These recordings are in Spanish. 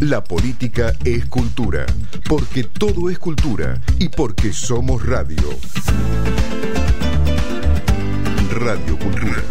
La política es cultura, porque todo es cultura y porque somos radio. Radio Cultura.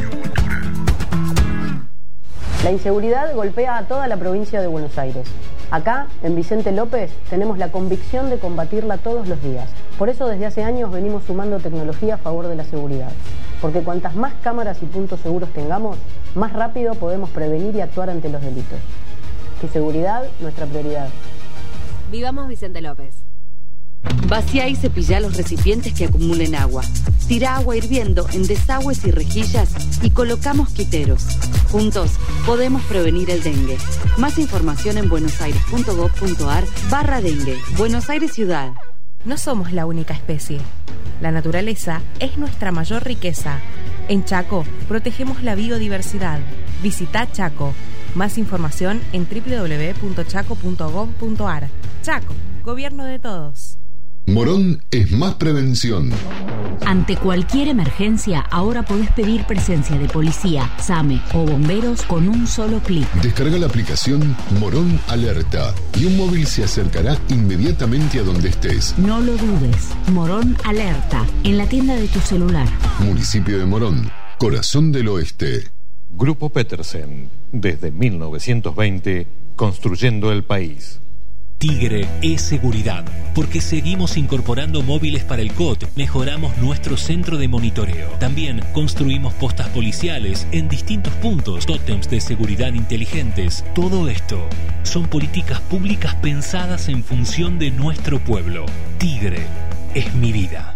La inseguridad golpea a toda la provincia de Buenos Aires. Acá, en Vicente López, tenemos la convicción de combatirla todos los días. Por eso desde hace años venimos sumando tecnología a favor de la seguridad. Porque cuantas más cámaras y puntos seguros tengamos, más rápido podemos prevenir y actuar ante los delitos. Tu seguridad, nuestra prioridad. Vivamos Vicente López. Vacía y cepilla los recipientes que acumulen agua. Tira agua hirviendo en desagües y rejillas y coloca mosquiteros. Juntos podemos prevenir el dengue. Más información en buenosaires.gov.ar/dengue. Buenos Aires Ciudad. No somos la única especie. La naturaleza es nuestra mayor riqueza. En Chaco protegemos la biodiversidad. Visita Chaco. Más información en www.chaco.gov.ar. Chaco, gobierno de todos. Morón es más prevención. Ante cualquier emergencia, ahora podés pedir presencia de policía, SAME o bomberos con un solo clic. Descarga la aplicación Morón Alerta y un móvil se acercará inmediatamente a donde estés. No lo dudes. Morón Alerta, en la tienda de tu celular. Municipio de Morón, corazón del oeste. Grupo Petersen, desde 1920, construyendo el país. Tigre es seguridad, porque seguimos incorporando móviles para el COT, mejoramos nuestro centro de monitoreo. También construimos postas policiales en distintos puntos, tótems de seguridad inteligentes. Todo esto son políticas públicas pensadas en función de nuestro pueblo. Tigre es mi vida.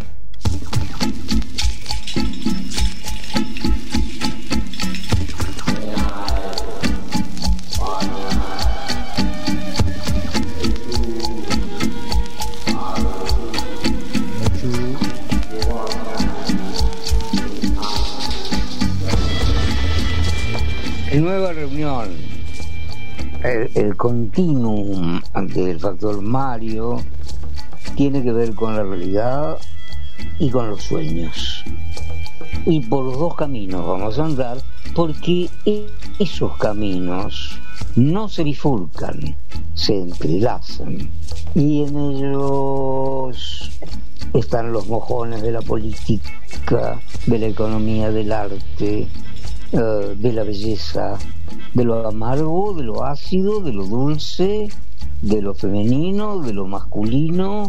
Nueva reunión, el continuum del factor Mario tiene que ver con la realidad y con los sueños. Y por los dos caminos vamos a andar, porque esos caminos no se bifurcan, se entrelazan. Y en ellos están los mojones de la política, de la economía, del arte, de la belleza, de lo amargo, de lo ácido, de lo dulce, de lo femenino, de lo masculino,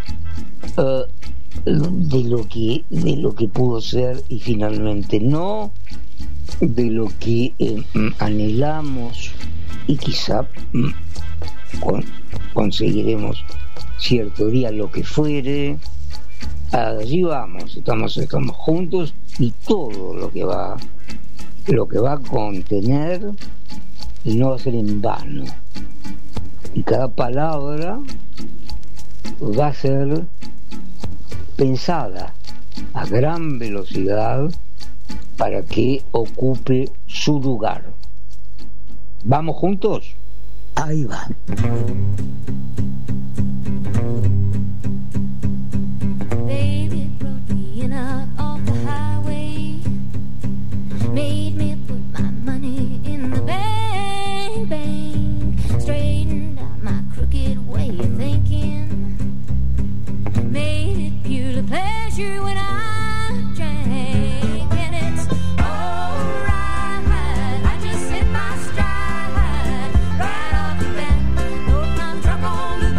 de lo que pudo ser y finalmente no, de lo que anhelamos y quizá conseguiremos cierto día lo que fuere. Allí vamos, estamos juntos, y todo lo que va a contener no va a ser en vano, y cada palabra va a ser pensada a gran velocidad para que ocupe su lugar. ¿Vamos juntos? Ahí va. Made me put my money in the bank, straightened out my crooked way of thinking, made it pure pleasure when I drank, and it's alright, I just hit my stride, right off the bat, no I'm drunk on the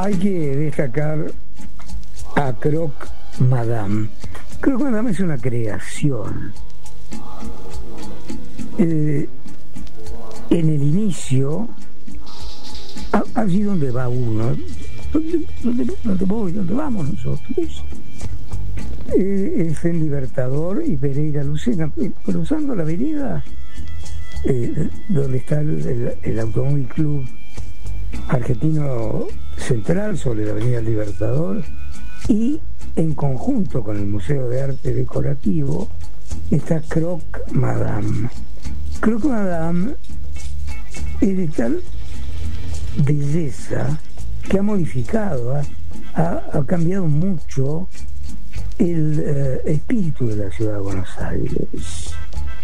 Hay que destacar a Croque Madame. Croque Madame es una creación. En el inicio, allí donde va uno, donde vamos nosotros, es en Libertador y Pereira Lucena, cruzando la avenida donde está el Automóvil Club Argentino Central sobre la avenida Libertador, y en conjunto con el Museo de Arte Decorativo está Croque Madame. Croque Madame es de tal belleza que ha modificado, ha cambiado mucho el espíritu de la ciudad de Buenos Aires.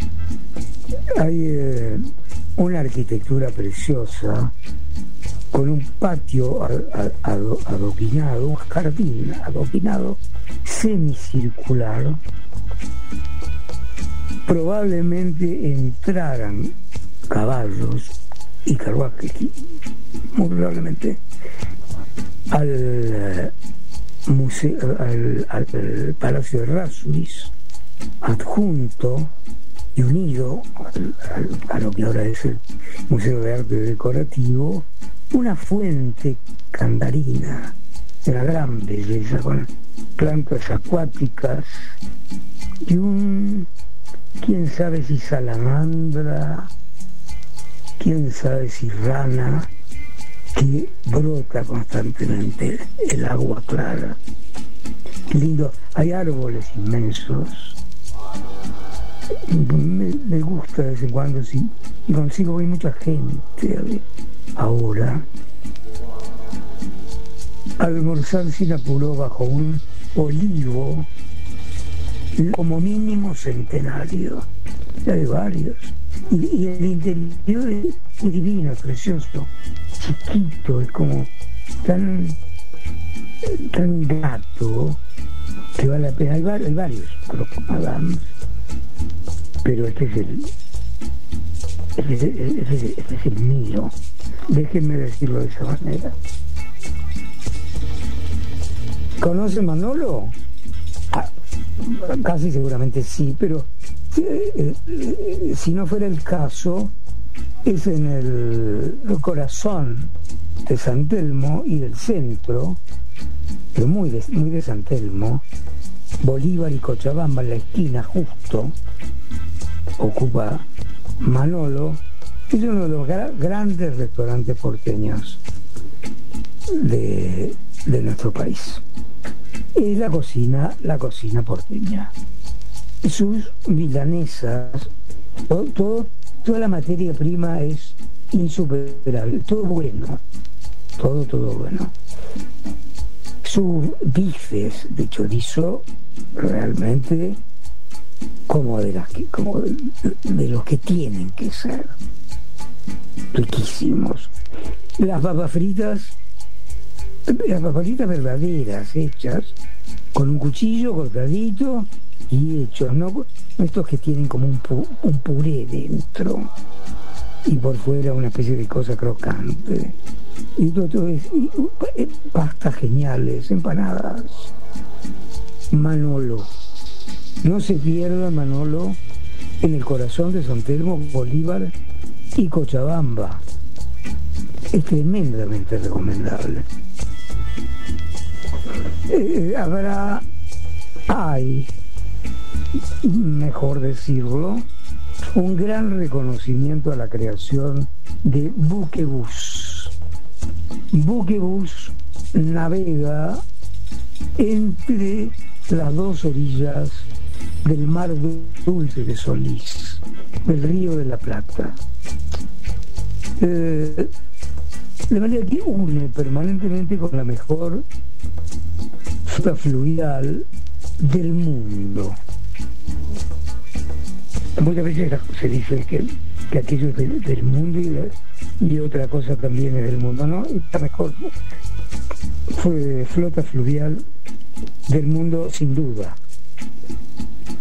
Hay una arquitectura preciosa con un patio adoquinado, un jardín adoquinado semicircular. Probablemente entraran caballos y carruajes, muy probablemente, al museo, al Palacio de Rasuris, adjunto y unido a lo que ahora es el Museo de Arte Decorativo, una fuente candarina de una gran belleza con plantas acuáticas y quién sabe si salamandra, quién sabe si rana, que brota constantemente el agua clara. Lindo, hay árboles inmensos. Me gusta de vez en cuando, sí, y consigo ver mucha gente ahora almorzar sin apuro bajo un olivo como mínimo centenario. Ya hay varios, y el interior es divino, es precioso, chiquito, es como tan gato que vale la pena. Hay varios Croque Madame, pero este es el mío, déjenme decirlo de esa manera. ¿Conoce Manolo? Casi seguramente sí, pero si no fuera el caso, es en el corazón de San Telmo y del centro, pero muy de San Telmo, Bolívar y Cochabamba, en la esquina justo, ocupa Manolo. Es uno de los grandes restaurantes porteños de nuestro país. Es la cocina porteña. Sus milanesas, toda la materia prima es insuperable, todo bueno, todo bueno. Sus bifes de chorizo realmente como de los que tienen que ser, riquísimos. Las papas fritas verdaderas, hechas con un cuchillo cortadito y hechos, no estos que tienen como un puré dentro y por fuera una especie de cosa crocante. Y todo es pastas geniales, empanadas. Manolo, no se pierda Manolo, en el corazón de San Telmo, Bolívar y Cochabamba. Es tremendamente recomendable. Hay, mejor decirlo, un gran reconocimiento a la creación de Buquebus. Buquebus navega entre las dos orillas del mar dulce de Solís, del Río de la Plata. De manera que une permanentemente con la mejor flota fluvial del mundo. Muchas veces se dice que aquello es del mundo y otra cosa también es del mundo, ¿no? Está mejor. Fue flota fluvial del mundo sin duda.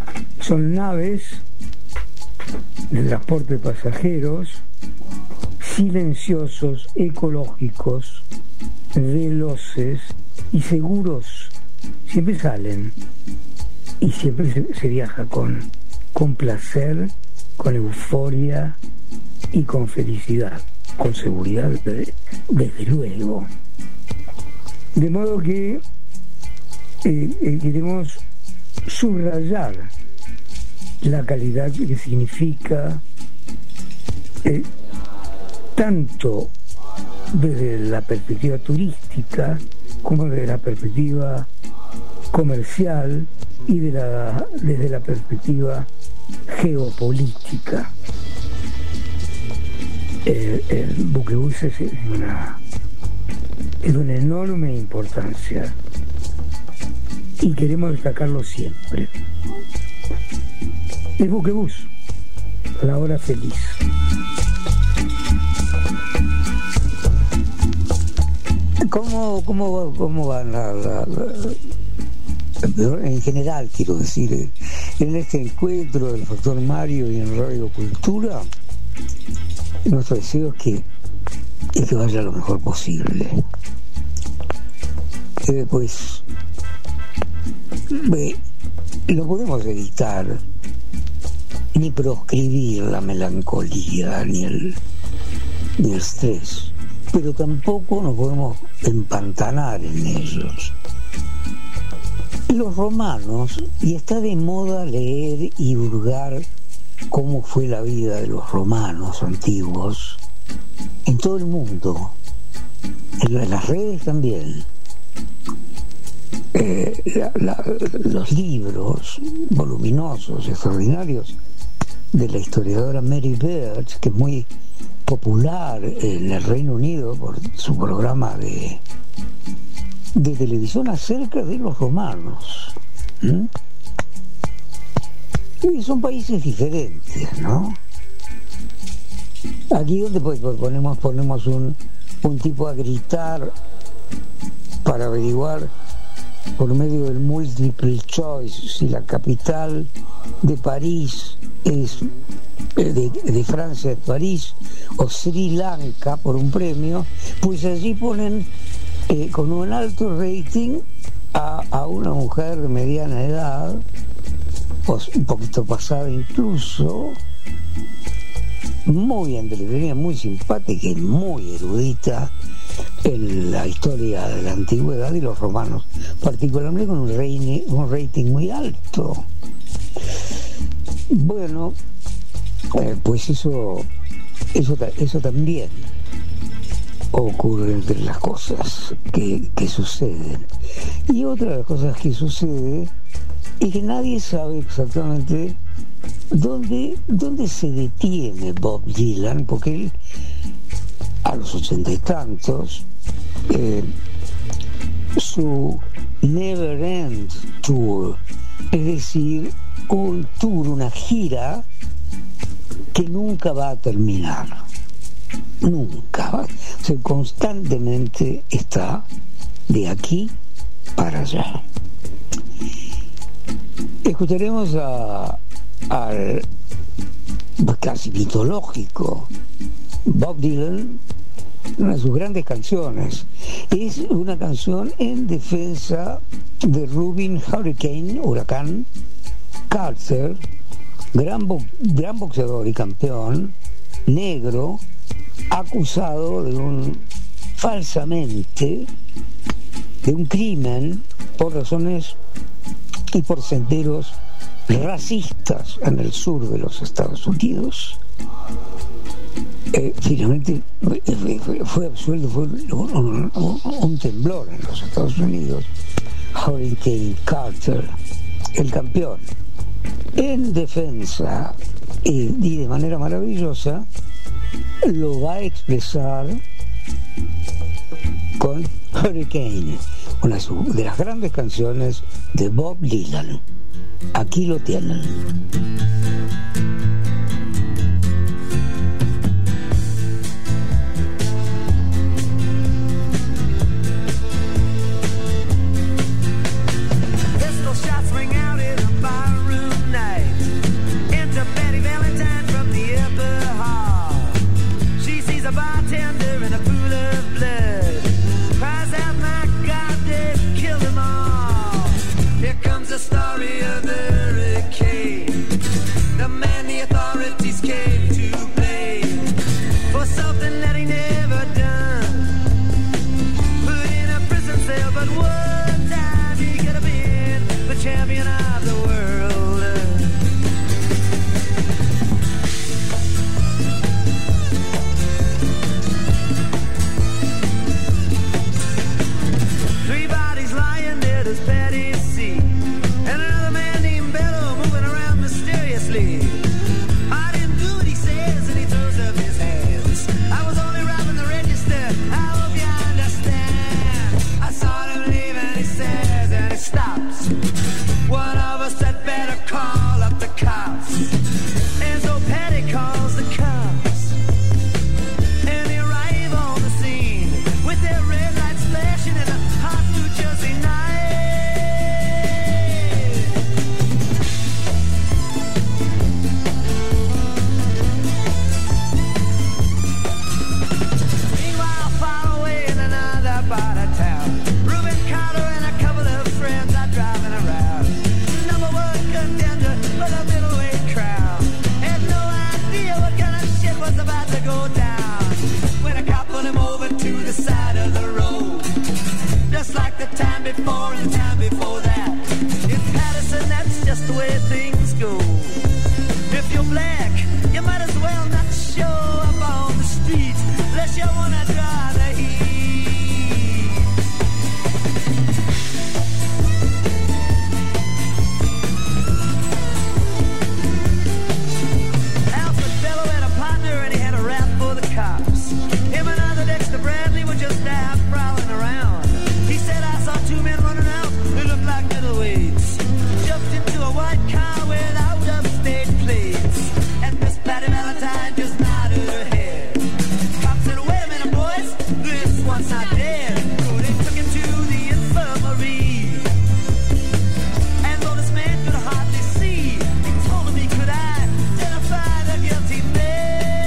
Son naves de transporte de pasajeros silenciosos, ecológicos, veloces y seguros siempre salen, y siempre se viaja con placer, con euforia y con felicidad, con seguridad, desde luego. De modo que queremos subrayar la calidad que significa, tanto desde la perspectiva turística como desde la perspectiva comercial y desde la perspectiva geopolítica. El buquebús es de una enorme importancia y queremos destacarlo siempre. El buquebús, la hora feliz. ¿Cómo van en general, quiero decir, en este encuentro del Factor Mario y en Radio Cultura? Nuestro deseo es que vaya lo mejor posible. Pues no podemos evitar ni proscribir la melancolía ni el estrés, pero tampoco nos podemos empantanar en ellos. Los romanos, y está de moda leer y hurgar cómo fue la vida de los romanos antiguos en todo el mundo, en las redes también. Los libros voluminosos, extraordinarios, de la historiadora Mary Beard, que es muy popular en el Reino Unido por su programa de televisión acerca de los romanos. Y son países diferentes, ¿no? Aquí donde pues ponemos un tipo a gritar para averiguar por medio del multiple choice si la capital de París es de Francia es París o Sri Lanka por un premio, pues allí ponen con un alto rating a una mujer de mediana edad, pues un poquito pasada incluso, muy entretenida, muy simpática y muy erudita en la historia de la antigüedad y los romanos, particularmente con un rating muy alto. Bueno, pues eso también ocurre entre las cosas que suceden. Y otra de las cosas que sucede es que nadie sabe exactamente dónde se detiene Bob Dylan, porque él a los 80 y tantos su Never End Tour, es decir, un tour, una gira que nunca va a terminar, nunca, o sea, constantemente está de aquí para allá. Escucharemos al casi mitológico Bob Dylan, una de sus grandes canciones. Es una canción en defensa de Rubin Huracán Carter, gran boxeador y campeón negro, acusado falsamente de un crimen por razones y por senderos racistas en el sur de los Estados Unidos. Finalmente fue absuelto, fue un temblor en los Estados Unidos. Hurricane Carter, el campeón, en defensa y de manera maravillosa lo va a expresar con Hurricane, una de las grandes canciones de Bob Dylan. Aquí lo tienen. Betty Valentine from the upper hall. She sees a bar story of the hurricane. The man the authorities came to blame for something that he never done. Put in a prison cell, but one time he could have been the champion of the world. 3 bodies lying there, there's Patty C. And another man named Bello moving around mysteriously. I didn't do what he says, and he throws up his hands. I was only robbing the register, I hope you understand. I saw him leave and he says, and he stops. One of us had better call up the cops. And so Patty calls the cops. And they arrive on the scene with their red lights flashing in a hot New Jersey night. Meanwhile, far away in another part of town, Reuben Carter and a couple of friends are driving around. Number 1 contender for the middleweight crown. Had no idea what kind of shit was about to go down when a cop pulled him over to the side of the road. Just like the time before and the time before that. In Patterson, that's just the way things go. If you're black, you might as well not show up on the street unless you wanna draw the heat. Alfred Bello had a partner and he had a rap for the cops. Him and other Dexter Bradley were just out prowling around. He said, I saw 2 men running out who looked like middleweights. Jumped into a white car without upstate plates. And Miss Patty Valentine just nodded her head. Cops said, wait a minute, boys, this one's not dead. So they took him to the infirmary. And though this man could hardly see, he told him he could identify the guilty man.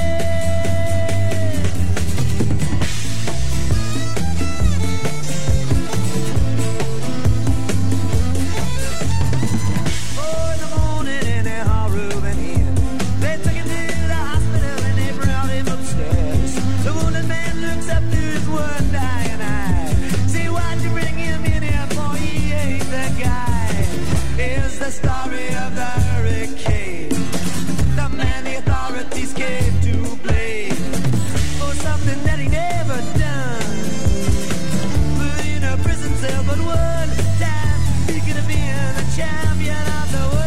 Oh, in the morning in their hall room and in, they took him to the hospital and they brought him upstairs. The wounded man looks up to his one dying eye. See, why'd you bring him in here for? He ain't the guy. Here's the story of the hurricane. The man the authorities came to blame for something that he never done. Put in a prison cell, but one time he could have been the champion of the world.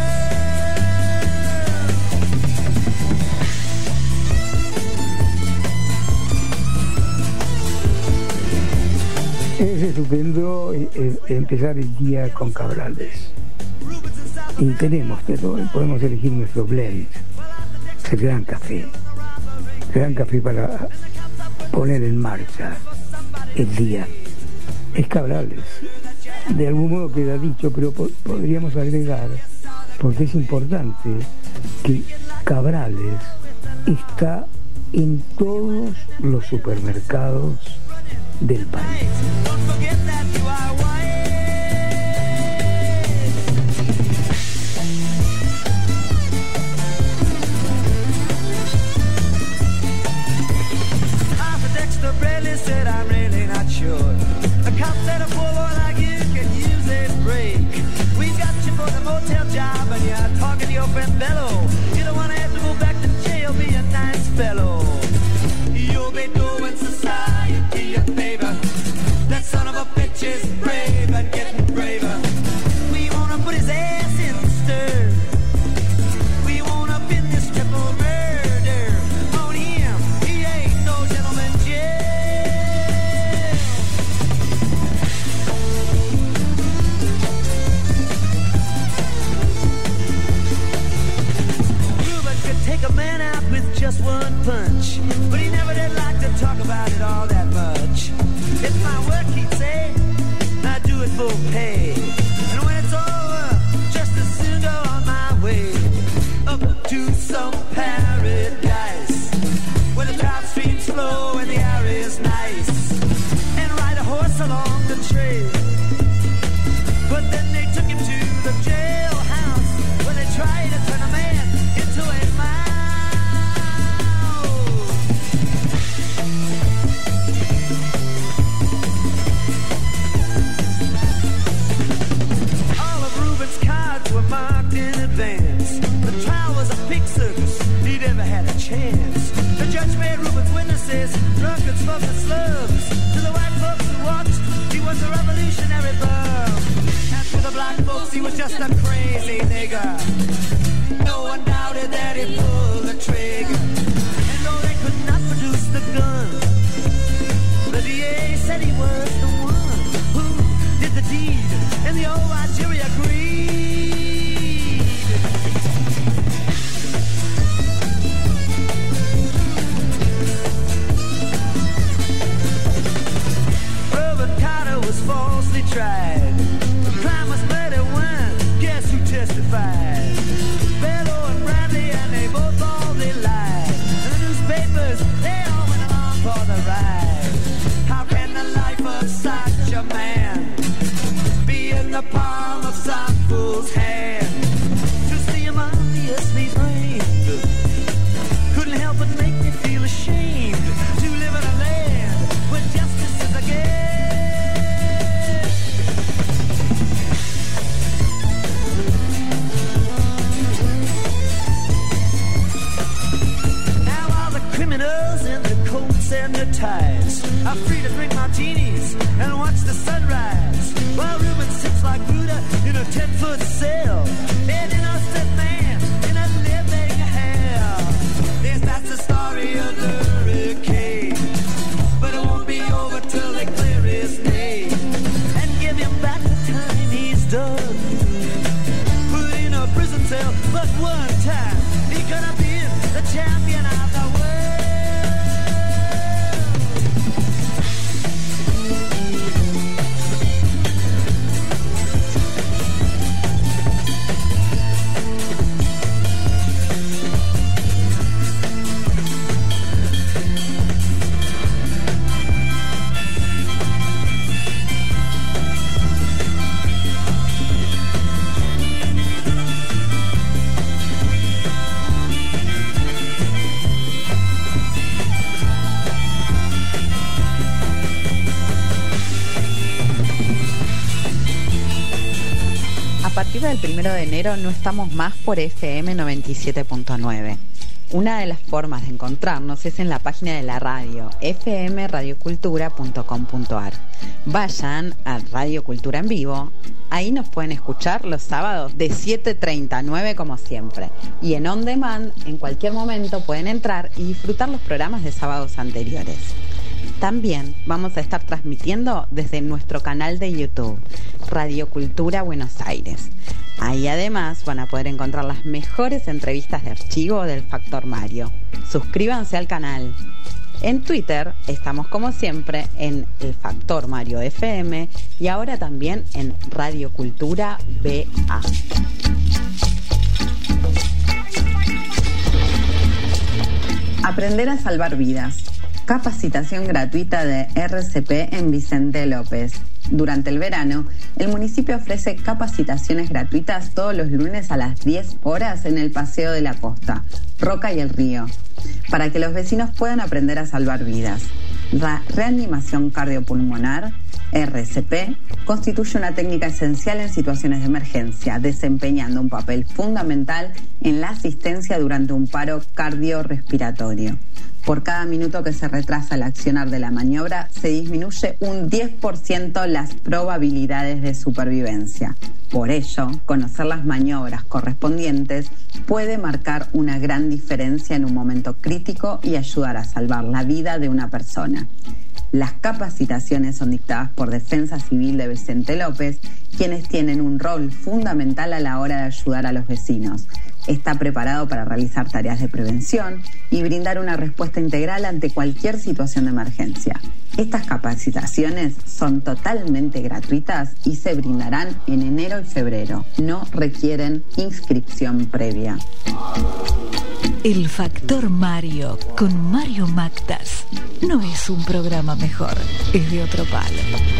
Es estupendo empezar el día con Cabrales. Y tenemos de todo, podemos elegir nuestro blend, el gran café para poner en marcha el día. Es Cabrales, de algún modo queda dicho, pero podríamos agregar, porque es importante, que Cabrales está en todos los supermercados del país. Don't forget that you are white. Arthur Dexter Bradley said, I'm really not sure. The cop said a poor boy like you can use a break. We've got you for the motel job and you're talking to your friend Bello. You don't want to have to go back to jail, be a nice fellow. You'll be doing society a favor. That son of a bitch is brave and getting braver. We wanna put his ass in the stir. We wanna pin this triple murder on him. He ain't no gentleman jail. Reuben could take a man out with just one punch, but he never did like to talk about it all that much. It's my work, he'd say, I do it for pay. And when it's over, just as soon go on my way up to some paradise where the trout streams flow and the air is nice, and ride a horse along the trail. But then they took him to the jail just a crazy nigger. No one doubted that he pulled the trigger. And though they could not produce the gun, the DA said he was the one who did the deed, and the old white jury agreed. Reuben Carter was falsely tried. Crime was murder when, guess who testified? Bellow and Bradley, and they both all they lied. The newspapers, they all went along for the ride. How can the life of such a man be in the palm of some fool's hand? To see him obviously framed couldn't help but make me feel ashamed to live in a land where justice is a game. Criminals in their coats and their ties are free to drink martinis and watch the sunrise, while Reuben sits like Buddha in a 10-foot cell, an innocent man in a living hell. Yes, that's the story of the hurricane, but it won't be over till they clear his name and give him back the time he's done. Put in a prison cell but one time, he could have been the champion of the world. A partir del 1 de enero no estamos más por FM 97.9. Una de las formas de encontrarnos es en la página de la radio, fmradiocultura.com.ar. Vayan a Radio Cultura en Vivo, ahí nos pueden escuchar los sábados de 7:30 a 9 como siempre. Y en On Demand, en cualquier momento pueden entrar y disfrutar los programas de sábados anteriores. También vamos a estar transmitiendo desde nuestro canal de YouTube, Radio Cultura Buenos Aires. Ahí además van a poder encontrar las mejores entrevistas de archivo del Factor Mario. Suscríbanse al canal. En Twitter estamos como siempre en El Factor Mario FM y ahora también en Radio Cultura BA. Aprender a salvar vidas. Capacitación gratuita de RCP en Vicente López. Durante el verano, el municipio ofrece capacitaciones gratuitas todos los lunes a las 10 horas en el Paseo de la Costa, Roca y el Río, para que los vecinos puedan aprender a salvar vidas. La reanimación cardiopulmonar, RCP, constituye una técnica esencial en situaciones de emergencia, desempeñando un papel fundamental en la asistencia durante un paro cardiorrespiratorio. Por cada minuto que se retrasa el accionar de la maniobra, se disminuye un 10% las probabilidades de supervivencia. Por ello, conocer las maniobras correspondientes puede marcar una gran diferencia en un momento crítico y ayudar a salvar la vida de una persona. Las capacitaciones son dictadas por Defensa Civil de Vicente López, quienes tienen un rol fundamental a la hora de ayudar a los vecinos. Está preparado para realizar tareas de prevención y brindar una respuesta integral ante cualquier situación de emergencia. Estas capacitaciones son totalmente gratuitas y se brindarán en enero y febrero. No requieren inscripción previa. El Factor Mario con Mario Mactas no es un programa mejor, es de otro palo.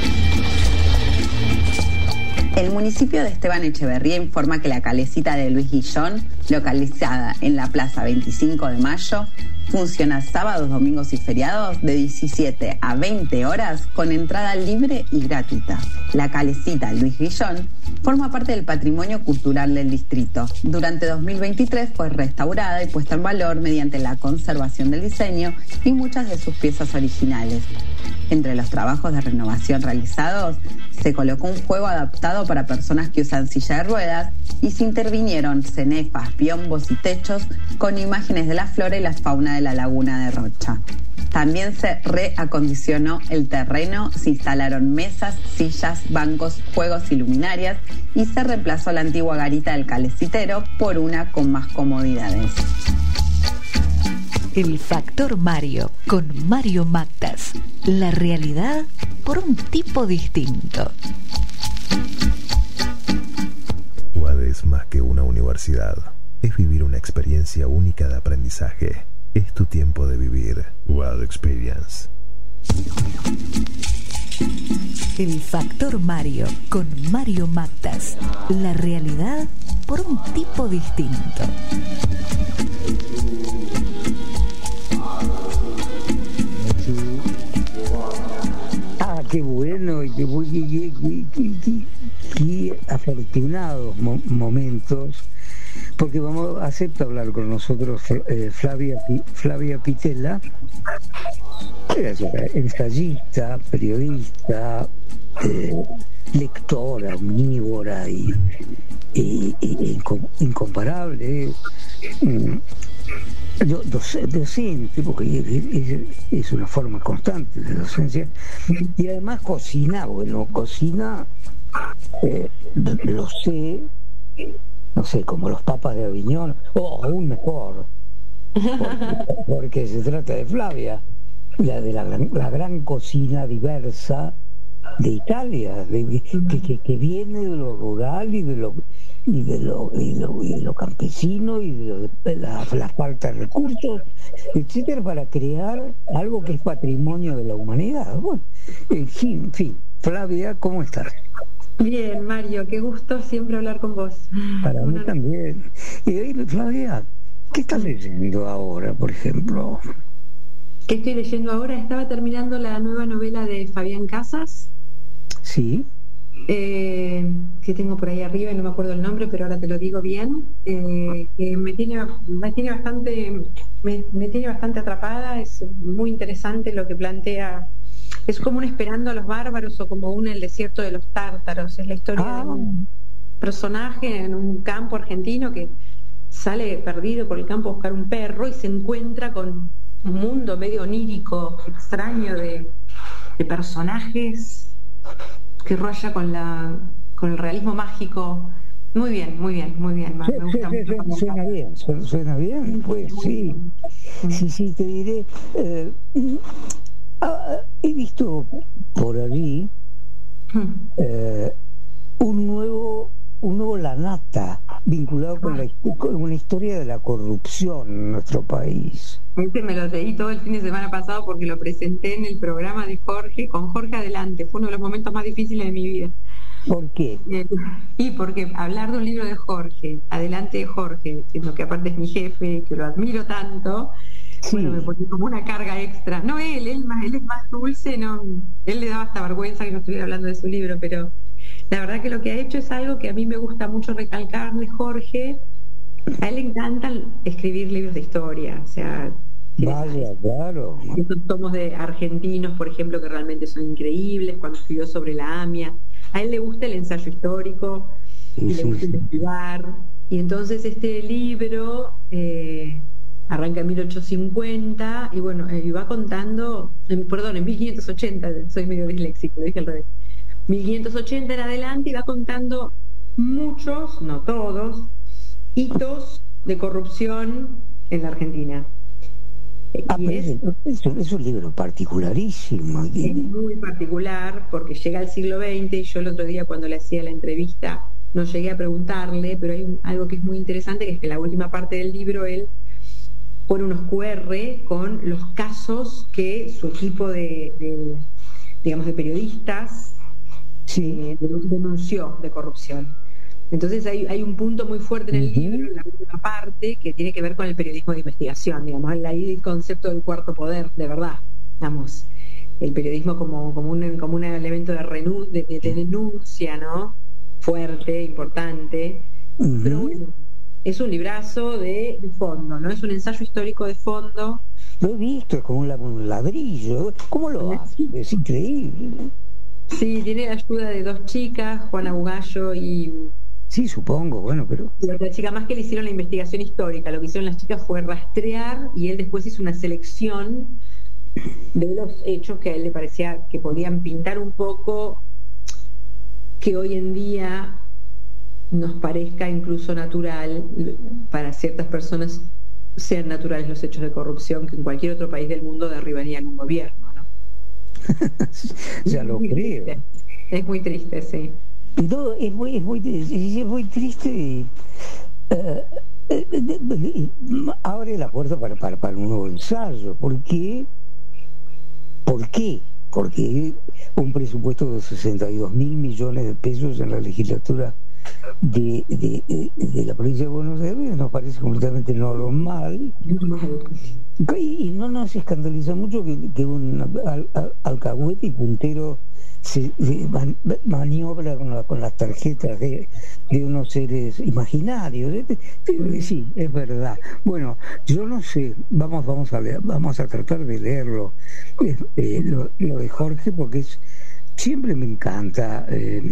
El municipio de Esteban Echeverría informa que la calecita de Luis Guillón, localizada en la Plaza 25 de Mayo, Funciona sábados, domingos y feriados de 17 a 20 horas con entrada libre y gratuita. La Calecita Luis Guillón forma parte del patrimonio cultural del distrito. Durante 2023 fue restaurada y puesta en valor mediante la conservación del diseño y muchas de sus piezas originales. Entre los trabajos de renovación realizados, se colocó un juego adaptado para personas que usan silla de ruedas y se intervinieron cenefas, biombos y techos con imágenes de la flora y la fauna de la laguna de Rocha. También se reacondicionó el terreno, se instalaron mesas, sillas, bancos, juegos y luminarias y se reemplazó la antigua garita del calecitero por una con más comodidades. El Factor Mario con Mario Mactas. La realidad por un tipo distinto. UAD es más que una universidad. Es vivir una experiencia única de aprendizaje. Es tu tiempo de vivir. UAD Experience. El Factor Mario con Mario Mactas. La realidad por un tipo distinto. Qué bueno y qué afortunados momentos, porque acepta hablar con nosotros Flavia Pitella, ensayista, periodista, lectora, omnívora y incomparable. Docente, porque es una forma constante de docencia, y además cocina, lo sé, no sé, como los papas de Aviñón, o aún mejor, porque se trata de Flavia, la gran cocina diversa de Italia, que viene de lo rural y de lo campesino y de la falta de recursos, etcétera, para crear algo que es patrimonio de la humanidad. Bueno, en fin, Flavia, ¿cómo estás? Bien, Mario, qué gusto siempre hablar con vos. Para mí también. Y Flavia, ¿qué estás leyendo ahora, por ejemplo? ¿Qué estoy leyendo ahora? Estaba terminando la nueva novela de Fabián Casas. Sí. Que tengo por ahí arriba y no me acuerdo el nombre, pero ahora te lo digo bien, que me tiene bastante atrapada. Es muy interesante lo que plantea. Es como un Esperando a los bárbaros o como un El desierto de los tártaros. Es la historia de un personaje en un campo argentino que sale perdido por el campo a buscar un perro y se encuentra con un mundo medio onírico, extraño de personajes que raya con el realismo mágico. Muy bien. Me gusta mucho. Suena bien, pues sí. Sí, te diré. He visto por allí un nuevo La Nata, vinculado con una historia de la corrupción en nuestro país. Me lo leí todo el fin de semana pasado porque lo presenté en el programa de Jorge, con Jorge Adelante. Fue uno de los momentos más difíciles de mi vida. ¿Por qué? Y porque hablar de un libro de Jorge, Adelante de Jorge, siendo que aparte es mi jefe, que lo admiro tanto, sí. Bueno, me ponía como una carga extra. No él es más dulce, no, él le daba hasta vergüenza que no estuviera hablando de su libro, pero la verdad que lo que ha hecho es algo que a mí me gusta mucho recalcar de Jorge. A él le encanta escribir libros de historia, o sea, vaya, claro. Estos tomos de argentinos, por ejemplo, que realmente son increíbles, cuando escribió sobre la AMIA. A él le gusta el ensayo histórico y le gusta investigar. Y entonces este libro arranca en 1850 y bueno, y va contando, en 1580, soy medio disléxico, lo dije al revés. 1580 en adelante, y va contando muchos, no todos, hitos de corrupción en la Argentina. Es un libro particularísimo. Es muy particular porque llega al siglo XX, y yo el otro día cuando le hacía la entrevista no llegué a preguntarle, pero hay algo que es muy interesante, que es que en la última parte del libro él pone unos QR con los casos que su equipo de periodistas denunció de corrupción. Entonces hay un punto muy fuerte en el libro, en la última parte, que tiene que ver con el periodismo de investigación, digamos, ahí el concepto del cuarto poder, de verdad, digamos, el periodismo como un elemento de denuncia, ¿no? Fuerte, importante, pero bueno, es un librazo de fondo, ¿no? Es un ensayo histórico de fondo. Lo he visto, es como un ladrillo. ¿Cómo lo hace? Es increíble. Sí, tiene la ayuda de 2 chicas, Juana Bugallo y... Sí, supongo, bueno, pero... Y otra chica más que le hicieron la investigación histórica. Lo que hicieron las chicas fue rastrear y él después hizo una selección de los hechos que a él le parecía que podían pintar un poco que hoy en día nos parezca incluso natural, para ciertas personas sean naturales los hechos de corrupción que en cualquier otro país del mundo derribarían un gobierno, ¿no? Ya lo creo. Triste. Es muy triste, sí. No, es muy triste. Abre la puerta para un nuevo ensayo. ¿Por qué? Porque un presupuesto de 62.000 millones de pesos en la legislatura de la provincia de Buenos Aires nos parece completamente normal, y no nos escandaliza mucho que un alcahuete y puntero se maniobra con las tarjetas de unos seres imaginarios. Sí, es verdad. Bueno, yo no sé, vamos a tratar de leerlo, lo de Jorge, porque siempre me encanta.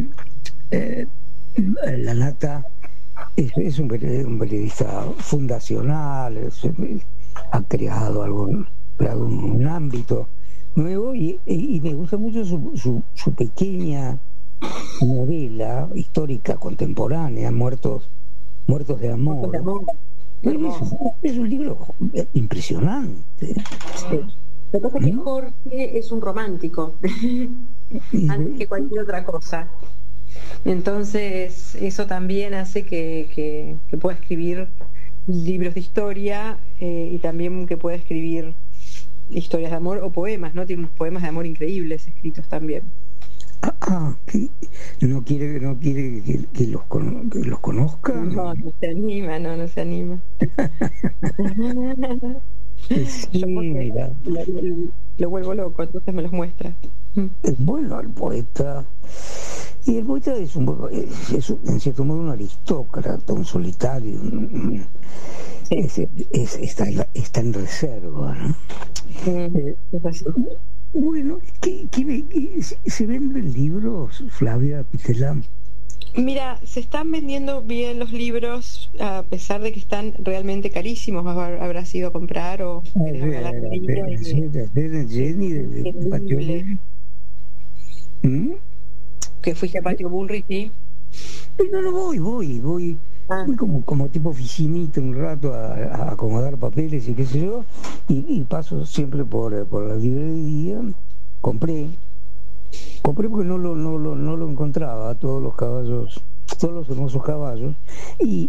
La Nata es un periodista fundacional, ha creado un ámbito nuevo, y me gusta mucho su pequeña novela histórica contemporánea, Muertos de Amor. Es un libro impresionante. Sí. Lo que pasa es que Jorge es un romántico antes que cualquier otra cosa. Entonces eso también hace que pueda escribir libros de historia, y también que pueda escribir historias de amor o poemas, ¿no? Tiene unos poemas de amor increíbles escritos también. No quiere que los conozca. No se anima, no se anima. Sí, mira. Lo vuelvo loco, entonces me los muestra. Bueno, el poeta es en cierto modo un aristócrata, un solitario, está en reserva, ¿no? Bueno, ¿se venden libros, Flavia Pitela? Mira, se están vendiendo bien los libros, a pesar de que están realmente carísimos. Habrás ido a comprar o regalar un libro. Que fuiste a Patio Bullrich, ¿sí? No voy como tipo oficinita un rato a acomodar papeles y qué sé yo, y paso siempre por la librería. Compré porque no lo encontraba, todos los hermosos caballos, y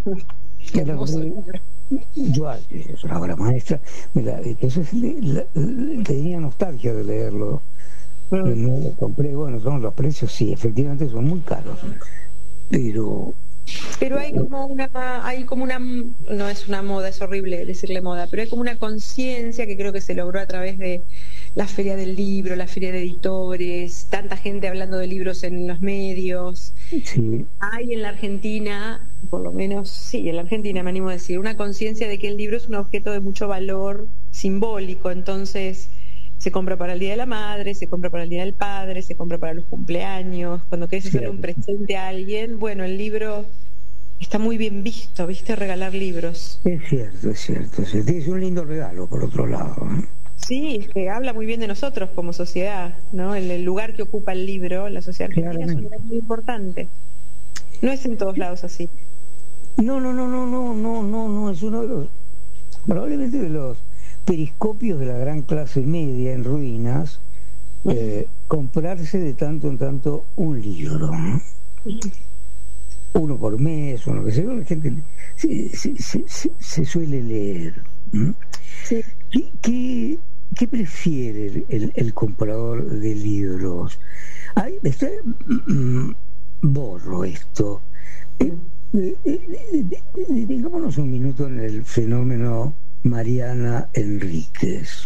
yo es una obra maestra, entonces tenía nostalgia de leerlo. No lo compré. Bueno, son los precios, sí, efectivamente son muy caros, pero hay como una no es una moda, es horrible decirle moda, pero hay como una conciencia que creo que se logró a través de la feria del libro, la feria de editores, tanta gente hablando de libros en los medios. Sí. Hay en la Argentina, por lo menos, sí, en la Argentina me animo a decir, una conciencia de que el libro es un objeto de mucho valor simbólico. Entonces se compra para el Día de la Madre, se compra para el Día del Padre, se compra para los cumpleaños, cuando quieres hacerle un presente a alguien. Bueno, el libro está muy bien visto, ¿viste? Regalar libros. Es cierto. Es un lindo regalo, por otro lado, ¿eh? Sí, es que habla muy bien de nosotros como sociedad, ¿no? El lugar que ocupa el libro en la sociedad argentina es un lugar muy importante. No es en todos lados así. No, es uno de los, probablemente de los periscopios de la gran clase media en ruinas, comprarse de tanto en tanto un libro, ¿no? Uno por mes, uno que sea, la gente se suele leer, ¿no? Sí. ¿Qué prefiere el comprador de libros? Borro esto. Detengámonos un minuto en el fenómeno Mariana Enríquez.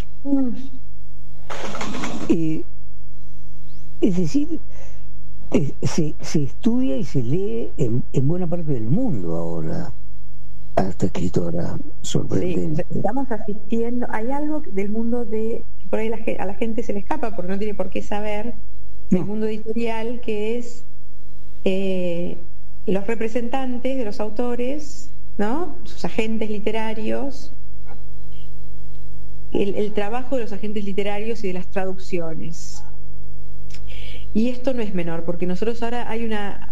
Es decir, se estudia y se lee en buena parte del mundo ahora a esta escritora sorprendente. Sí, estamos asistiendo. Hay algo del mundo de que por ahí a la gente se le escapa porque no tiene por qué saber del mundo editorial, que es los representantes de los autores, ¿no? Sus agentes literarios, el trabajo de los agentes literarios y de las traducciones. Y esto no es menor, porque nosotros ahora hay una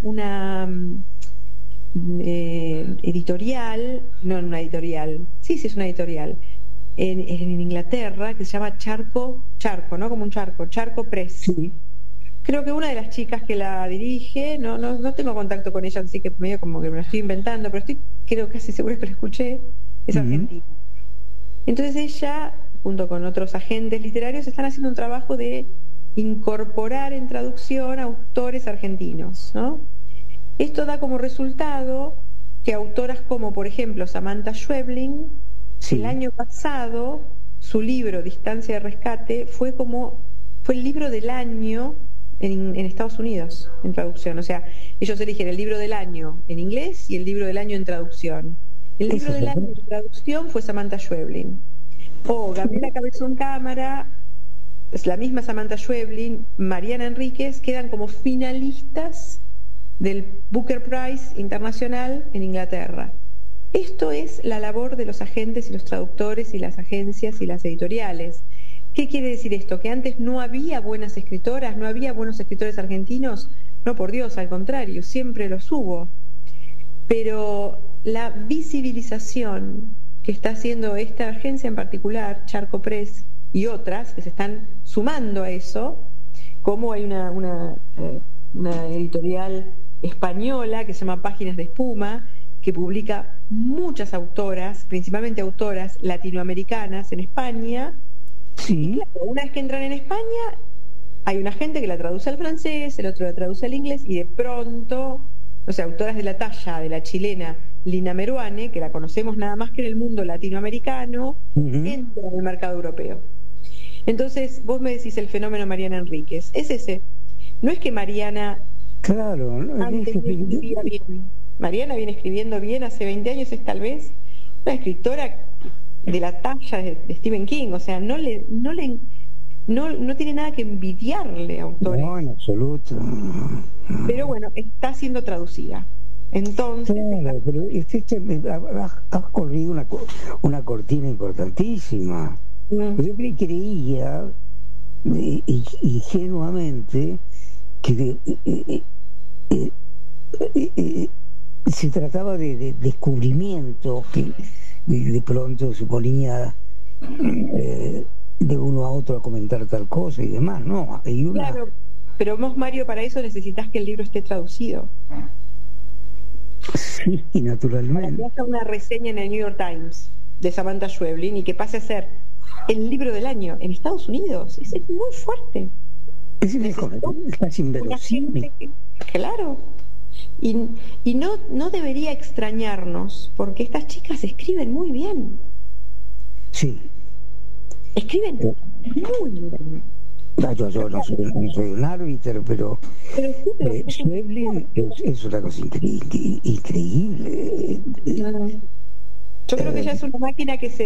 editorial, no una editorial, sí es una editorial, en Inglaterra, que se llama Charco, ¿no? Como un Charco Press. Sí. Creo que una de las chicas que la dirige, no tengo contacto con ella, así que medio como que me lo estoy inventando, pero creo casi segura que la escuché, es argentina. Entonces ella, junto con otros agentes literarios, están haciendo un trabajo de incorporar en traducción autores argentinos, ¿no? Esto da como resultado que autoras como, por ejemplo, Samantha Schweblin, el año pasado, su libro Distancia de Rescate fue el libro del año en Estados Unidos, en traducción. O sea, ellos eligen el libro del año en inglés y el libro del año en traducción. El libro del año en traducción fue Samantha Schweblin. O Gabriela Cabezón Cámara, es la misma Samantha Schweblin, Mariana Enríquez, quedan como finalistas del Booker Prize Internacional en Inglaterra. Esto es la labor de los agentes y los traductores y las agencias y las editoriales. ¿Qué quiere decir esto? ¿Que antes no había buenas escritoras, no había buenos escritores argentinos? No, por Dios, al contrario, siempre los hubo. Pero la visibilización que está haciendo esta agencia en particular, Charco Press, y otras que se están sumando a eso, como hay una editorial española que se llama Páginas de Espuma, que publica muchas autoras, principalmente autoras latinoamericanas en España. Sí. Y claro, una vez que entran en España, hay una gente que la traduce al francés, el otro la traduce al inglés, y de pronto, o sea, autoras de la talla de la chilena Lina Meruane, que la conocemos nada más que en el mundo latinoamericano, entra en el mercado europeo. Entonces, vos me decís el fenómeno Mariana Enríquez, es ese. No es que Mariana antes escribía bien. Mariana viene escribiendo bien hace 20 años, es tal vez una escritora de la talla de Stephen King, o sea, no tiene nada que envidiarle a autores. No, en absoluto. Pero bueno, está siendo traducida. Entonces, claro, pero has corrido una cortina importantísima. Yo creía ingenuamente que se trataba de descubrimiento que de pronto se ponía de uno a otro a comentar tal cosa y demás. No, hay una... Claro, pero vos, Mario, para eso necesitas que el libro esté traducido. Sí, naturalmente. Para que haya una reseña en el New York Times de Samantha Schweblin y que pase a ser el libro del año en Estados Unidos, es muy fuerte. Es casi inverosímil. Claro. Y no debería extrañarnos, porque estas chicas escriben muy bien. Sí. Escriben muy bien. Yo no soy un árbitro, pero Schweblin es una cosa increíble. Yo creo que ya es una máquina que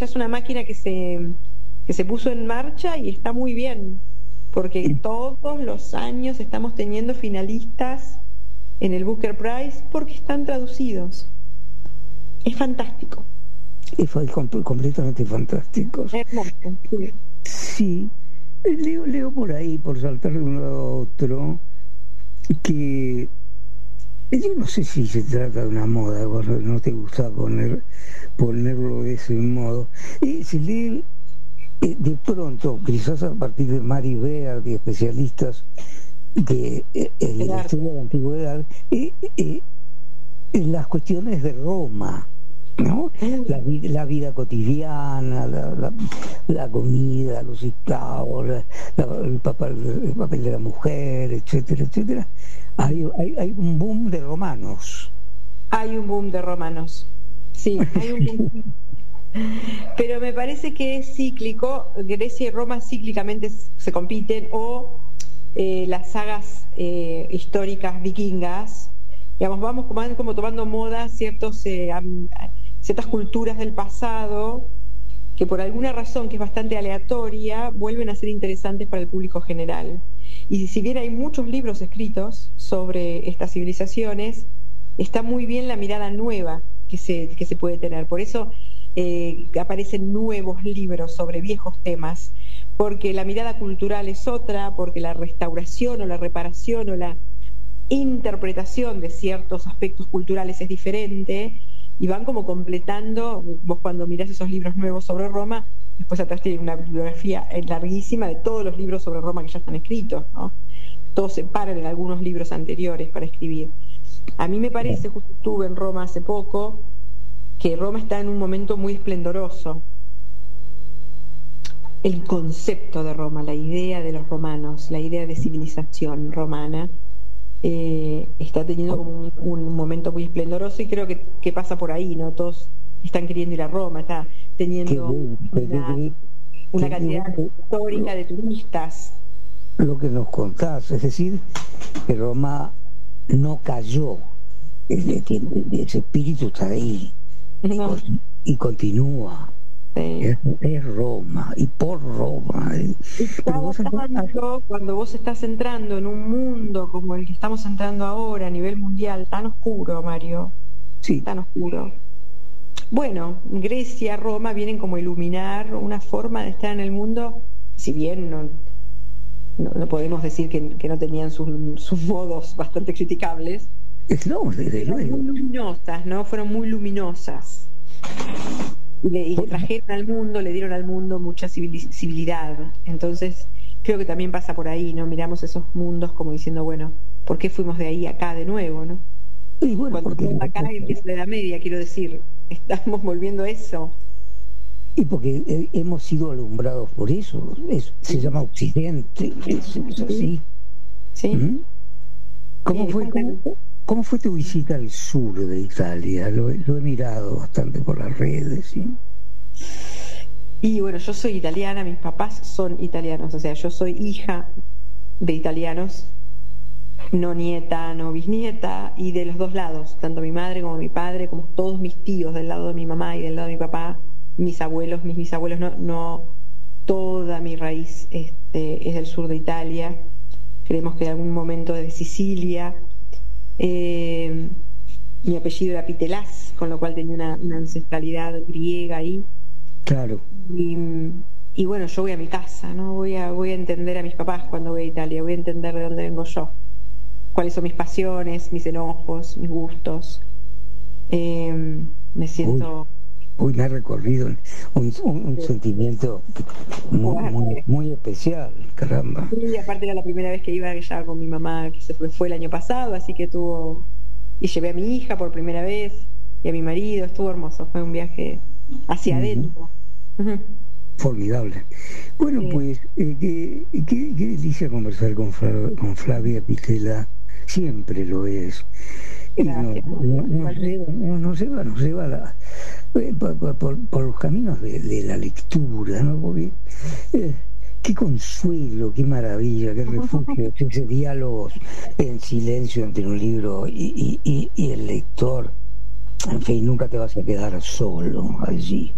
se puso en marcha y está muy bien, porque todos los años estamos teniendo finalistas en el Booker Prize porque están traducidos. Es fantástico. Es completamente fantástico. Hermoso. Sí. Leo por ahí, por saltar de uno a otro, que yo no sé si se trata de una moda, vos no te gusta ponerlo de ese modo. Se lee de pronto, quizás a partir de Mary Beard y especialistas de la historia de la antigüedad, las cuestiones de Roma, ¿no? La vida cotidiana, la comida, los esclavos, el papel de la mujer, etcétera, etcétera. Hay un boom de romanos, Hay un boom de romanos. Sí, hay un boom. Pero me parece que es cíclico. Grecia y Roma cíclicamente se compiten, o las sagas históricas vikingas, digamos, vamos como tomando moda ciertas culturas del pasado que por alguna razón que es bastante aleatoria vuelven a ser interesantes para el público general. Y si bien hay muchos libros escritos sobre estas civilizaciones, está muy bien la mirada nueva que se puede tener. Por eso aparecen nuevos libros sobre viejos temas, porque la mirada cultural es otra, porque la restauración o la reparación o la interpretación de ciertos aspectos culturales es diferente, y van como completando. Vos cuando mirás esos libros nuevos sobre Roma, después atrás tienen una bibliografía larguísima de todos los libros sobre Roma que ya están escritos, ¿no? Todos se paran en algunos libros anteriores para escribir. A mí me parece, justo estuve en Roma hace poco, que Roma está en un momento muy esplendoroso. El concepto de Roma, la idea de los romanos, la idea de civilización romana, está teniendo como un momento muy esplendoroso, y creo que pasa por ahí, ¿no? Todos están queriendo ir a Roma, está teniendo una cantidad histórica de turistas. Lo que nos contás, es decir, que Roma no cayó, ese espíritu está ahí, no. Y continúa. Sí. Es Roma y por Roma. Cuando vos estás entrando en un mundo como el que estamos entrando ahora a nivel mundial, tan oscuro, Mario, sí, tan oscuro. Bueno, Grecia, Roma vienen como a iluminar una forma de estar en el mundo, si bien no podemos decir que no tenían sus modos bastante criticables. No, desde luego. Muy luminosas, ¿no? Fueron muy luminosas. Y trajeron al mundo, le dieron al mundo mucha civilidad. Entonces creo que también pasa por ahí, ¿no? Miramos esos mundos como diciendo, bueno, ¿por qué fuimos de ahí a acá de nuevo, no? Y bueno, cuando acá empieza la Edad Media, quiero decir, estamos volviendo a eso. Y porque hemos sido alumbrados por eso, se llama Occidente, es así. Sí. ¿Cómo fue tu visita al sur de Italia? Lo he mirado bastante por las redes, ¿sí? Y bueno, yo soy italiana, mis papás son italianos, o sea, yo soy hija de italianos, no nieta, no bisnieta, y de los dos lados, tanto mi madre como mi padre, como todos mis tíos del lado de mi mamá y del lado de mi papá, mis bisabuelos, no toda mi raíz es del sur de Italia. Creemos que en algún momento de Sicilia. Mi apellido era Pitelás, con lo cual tenía una ancestralidad griega ahí. Claro. Y bueno, yo voy a mi casa, ¿no? Voy a entender a mis papás cuando voy a Italia, voy a entender de dónde vengo yo, cuáles son mis pasiones, mis enojos, mis gustos. Me siento... Uy, me ha recorrido un sentimiento muy especial, caramba. Sí, aparte era la primera vez que iba ya con mi mamá, que fue el año pasado, así que y llevé a mi hija por primera vez y a mi marido, estuvo hermoso, fue un viaje hacia adentro. Formidable. Bueno, sí. Pues qué delicia conversar con Flavia Pitela, siempre lo es. Nos lleva por los caminos de la lectura, ¿no? Porque qué consuelo, qué maravilla, qué refugio, ese diálogo en silencio entre un libro y el lector. En fin, nunca te vas a quedar solo allí.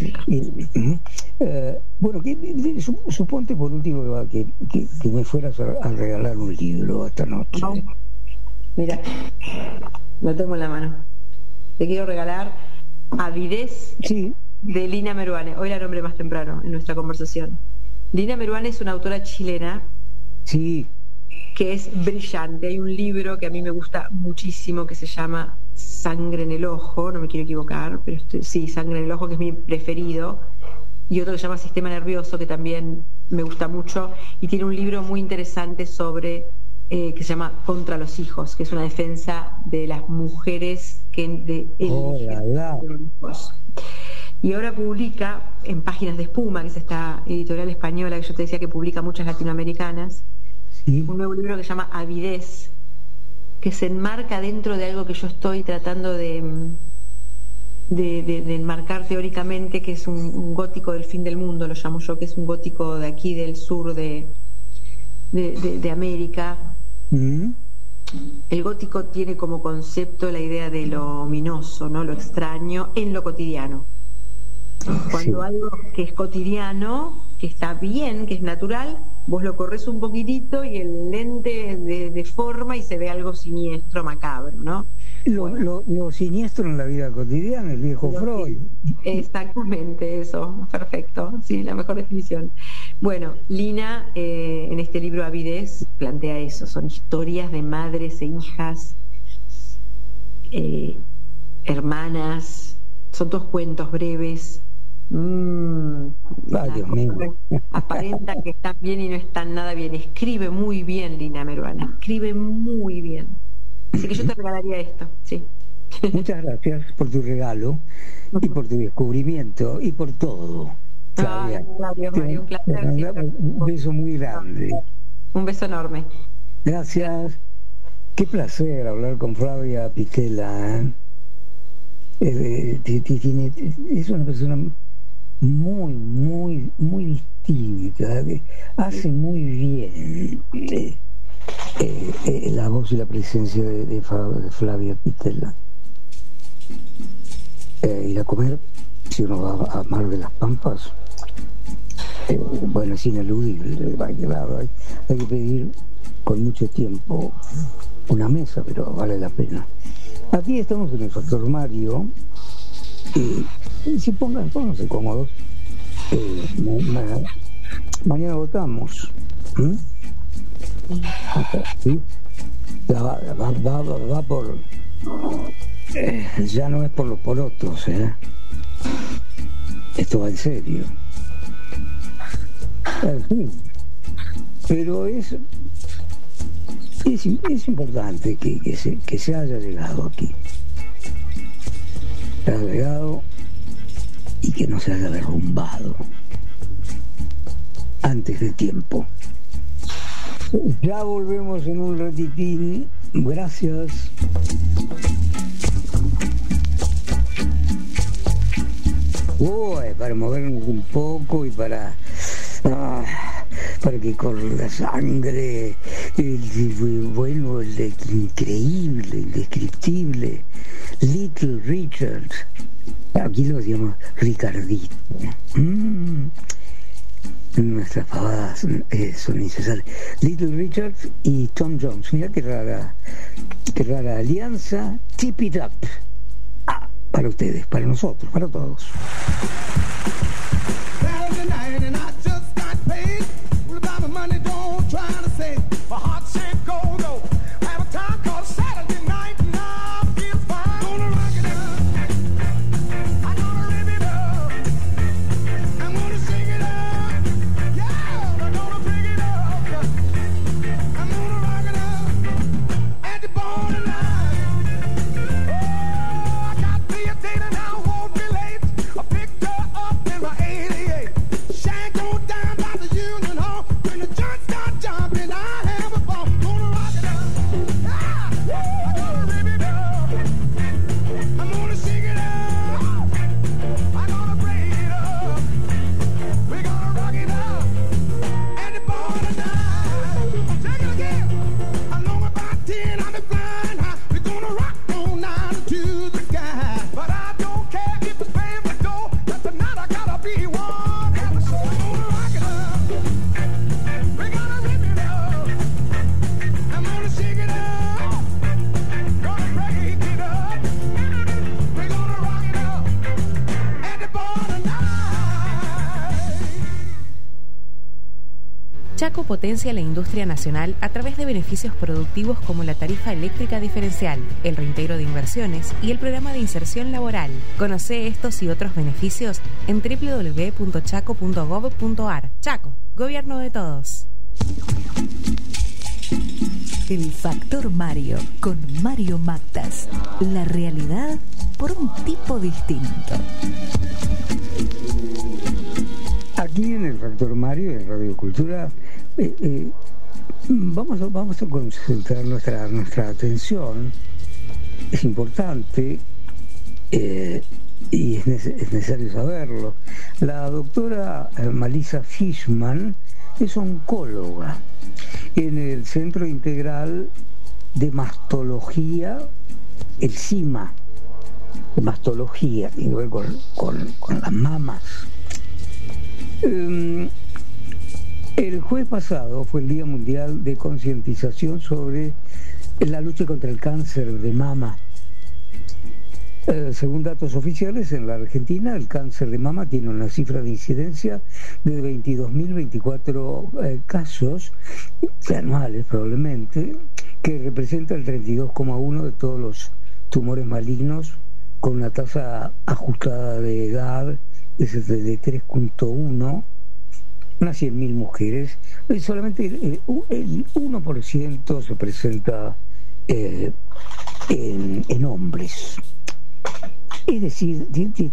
Bueno, suponte por último que me fueras a regalar un libro esta noche. Mira, lo tengo en la mano. Te quiero regalar Avidez, sí, de Lina Meruane. Hoy la nombré más temprano en nuestra conversación. Lina Meruane es una autora chilena, sí, que es brillante. Hay un libro que a mí me gusta muchísimo que se llama Sangre en el Ojo, no me quiero equivocar, pero sí, Sangre en el Ojo, que es mi preferido, y otro que se llama Sistema Nervioso, que también me gusta mucho, y tiene un libro muy interesante sobre que se llama Contra los Hijos, que es una defensa de las mujeres que hijos. Y ahora publica en Páginas de Espuma, que es esta editorial española que yo te decía que publica muchas latinoamericanas, sí, un nuevo libro que se llama Avidez, que se enmarca dentro de algo que yo estoy tratando de enmarcar teóricamente, que es un gótico del fin del mundo, lo llamo yo, que es un gótico de aquí del sur de América. El gótico tiene como concepto la idea de lo ominoso, ¿no? Lo extraño en lo cotidiano. Cuando algo que es cotidiano, que está bien, que es natural, vos lo corres un poquitito y el lente deforma y se ve algo siniestro, macabro, ¿no? Lo siniestro en la vida cotidiana, el viejo Freud. Exactamente, eso, perfecto, sí, la mejor definición. Bueno, Lina, en este libro Avidez, plantea eso, son historias de madres e hijas, hermanas, son todos cuentos breves. Dios mío. Aparenta que están bien y no están nada bien. Escribe muy bien Lina Meruana, escribe muy bien. Así que yo te regalaría esto, sí. Muchas gracias por tu regalo y por tu descubrimiento y por todo. Flavia, Mario, un placer. Un beso muy grande. Un beso enorme. Gracias. Qué placer hablar con Flavia Pitela. Es una persona muy, muy, muy distinta. Hace muy bien la voz y la presencia de Flavia Pitela. Ir a comer, si uno va a Mar de las Pampas, bueno, es ineludible. Hay que pedir con mucho tiempo una mesa, pero vale la pena. Aquí estamos en el Factor Mario. Si pónganse cómodos. Mañana votamos. ¿Sí? Va por... ya no es por los porotos, esto va en serio. En fin, pero es importante que se haya llegado aquí, se haya llegado y que no se haya derrumbado antes de tiempo. Ya volvemos en un ratitín. Gracias. Para movernos un poco y para que corra la sangre, bueno, el increíble, indescriptible Little Richard. Aquí lo llamamos Ricardito. Nuestras pavadas son necesarias. Little Richard y Tom Jones. Mira qué rara alianza. Tip it up. Para ustedes, para nosotros, para todos. Chaco potencia la industria nacional a través de beneficios productivos como la tarifa eléctrica diferencial, el reintegro de inversiones y el programa de inserción laboral. Conoce estos y otros beneficios en www.chaco.gov.ar. Chaco, gobierno de todos. El Factor Mario, con Mario Mactas. La realidad por un tipo distinto. Aquí en el Factor Mario, en Radio Cultura, Vamos a concentrar nuestra atención. Es importante y es necesario saberlo. La doctora Malisa Fishman es oncóloga en el Centro Integral de Mastología, el CIMA, de mastología, tiene que ver con las mamas. El jueves pasado fue el Día Mundial de Concientización sobre la lucha contra el cáncer de mama. Según datos oficiales, en la Argentina el cáncer de mama tiene una cifra de incidencia de 22.024 casos anuales probablemente, que representa el 32,1% de todos los tumores malignos, con una tasa ajustada de edad de 3,1, unas 100.000 mujeres. Solamente el 1% se presenta en hombres. Es decir,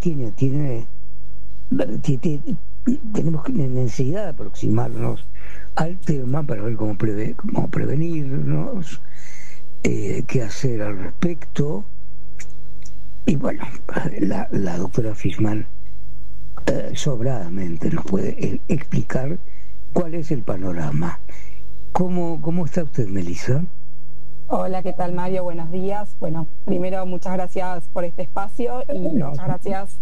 tenemos necesidad de aproximarnos al tema para ver cómo prevenirnos, qué hacer al respecto. Y bueno, la doctora Fishman sobradamente nos puede explicar cuál es el panorama. ¿Cómo está usted, Melissa? Hola, ¿qué tal, Mario? Buenos días. Bueno, primero muchas gracias por este espacio y muchas gracias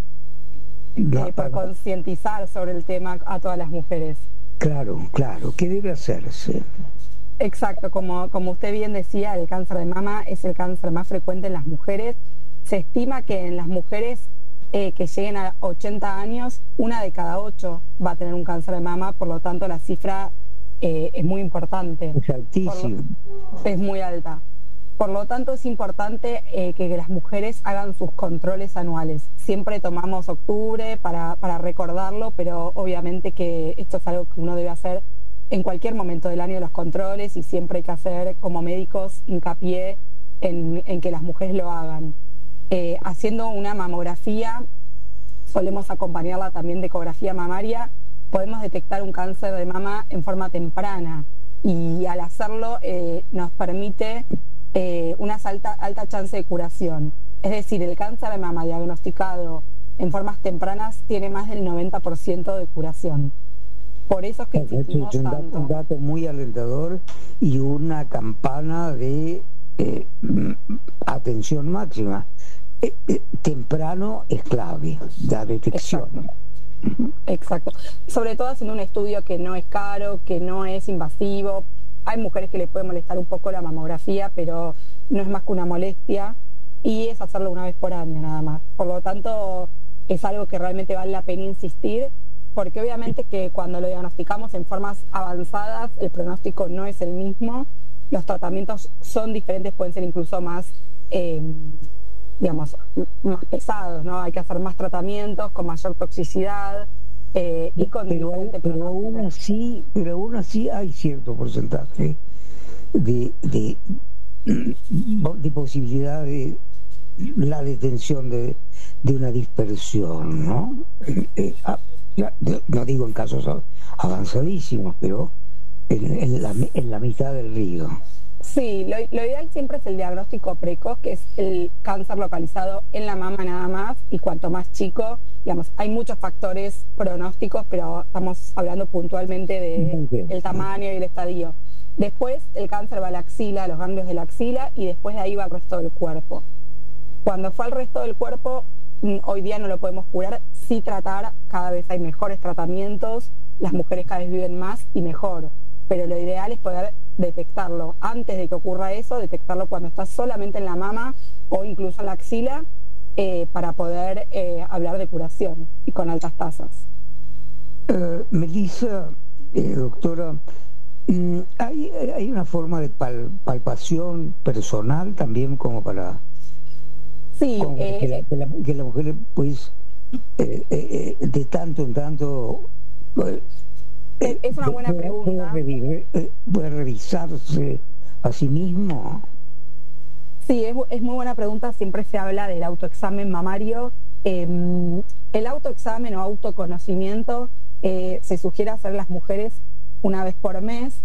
por concientizar sobre el tema a todas las mujeres. Claro. ¿Qué debe hacerse? Exacto, como usted bien decía, el cáncer de mama es el cáncer más frecuente en las mujeres. Se estima que en las mujeres que lleguen a 80 años, 1 de cada 8 va a tener un cáncer de mama, por lo tanto la cifra es muy importante. Es altísimo. Es muy alta. Por lo tanto, es importante que las mujeres hagan sus controles anuales. Siempre tomamos octubre para recordarlo, pero obviamente que esto es algo que uno debe hacer en cualquier momento del año, los controles, y siempre hay que hacer, como médicos, hincapié en que las mujeres lo hagan. Haciendo una mamografía, solemos acompañarla también de ecografía mamaria, podemos detectar un cáncer de mama en forma temprana, y al hacerlo nos permite una alta chance de curación. Es decir, el cáncer de mama diagnosticado en formas tempranas tiene más del 90% de curación. Por eso es que insistimos tanto. Un dato muy alentador y una campana de atención máxima. Temprano es clave, la detección. Exacto. Sobre todo haciendo un estudio que no es caro, que no es invasivo. Hay mujeres que les puede molestar un poco la mamografía, pero no es más que una molestia, y es hacerlo una vez por año nada más. Por lo tanto, es algo que realmente vale la pena insistir, porque obviamente que cuando lo diagnosticamos en formas avanzadas, el pronóstico no es el mismo, los tratamientos son diferentes, pueden ser incluso más más pesados, ¿no? Hay que hacer más tratamientos con mayor toxicidad y con pero aún así hay cierto porcentaje de posibilidad de la detención de una dispersión, ¿no? No digo en casos avanzadísimos, pero en la mitad del río. Sí, lo ideal siempre es el diagnóstico precoz, que es el cáncer localizado en la mama nada más, y cuanto más chico, hay muchos factores pronósticos, pero estamos hablando puntualmente del tamaño y el estadio. Después el cáncer va a la axila, a los ganglios de la axila, y después de ahí va al resto del cuerpo. Cuando fue al resto del cuerpo, hoy día no lo podemos curar, sí tratar, cada vez hay mejores tratamientos, las mujeres cada vez viven más y mejor, pero lo ideal es poder detectarlo antes de que ocurra eso, detectarlo cuando está solamente en la mama o incluso en la axila, para poder hablar de curación y con altas tasas. Melissa, doctora, ¿hay una forma de palpación personal también como para... Sí, que la mujer pues de tanto en tanto... Es una buena pregunta. ¿Puede revisarse a sí mismo? Sí, es muy buena pregunta. Siempre se habla del autoexamen mamario. El autoexamen o autoconocimiento se sugiere hacer las mujeres una vez por mes.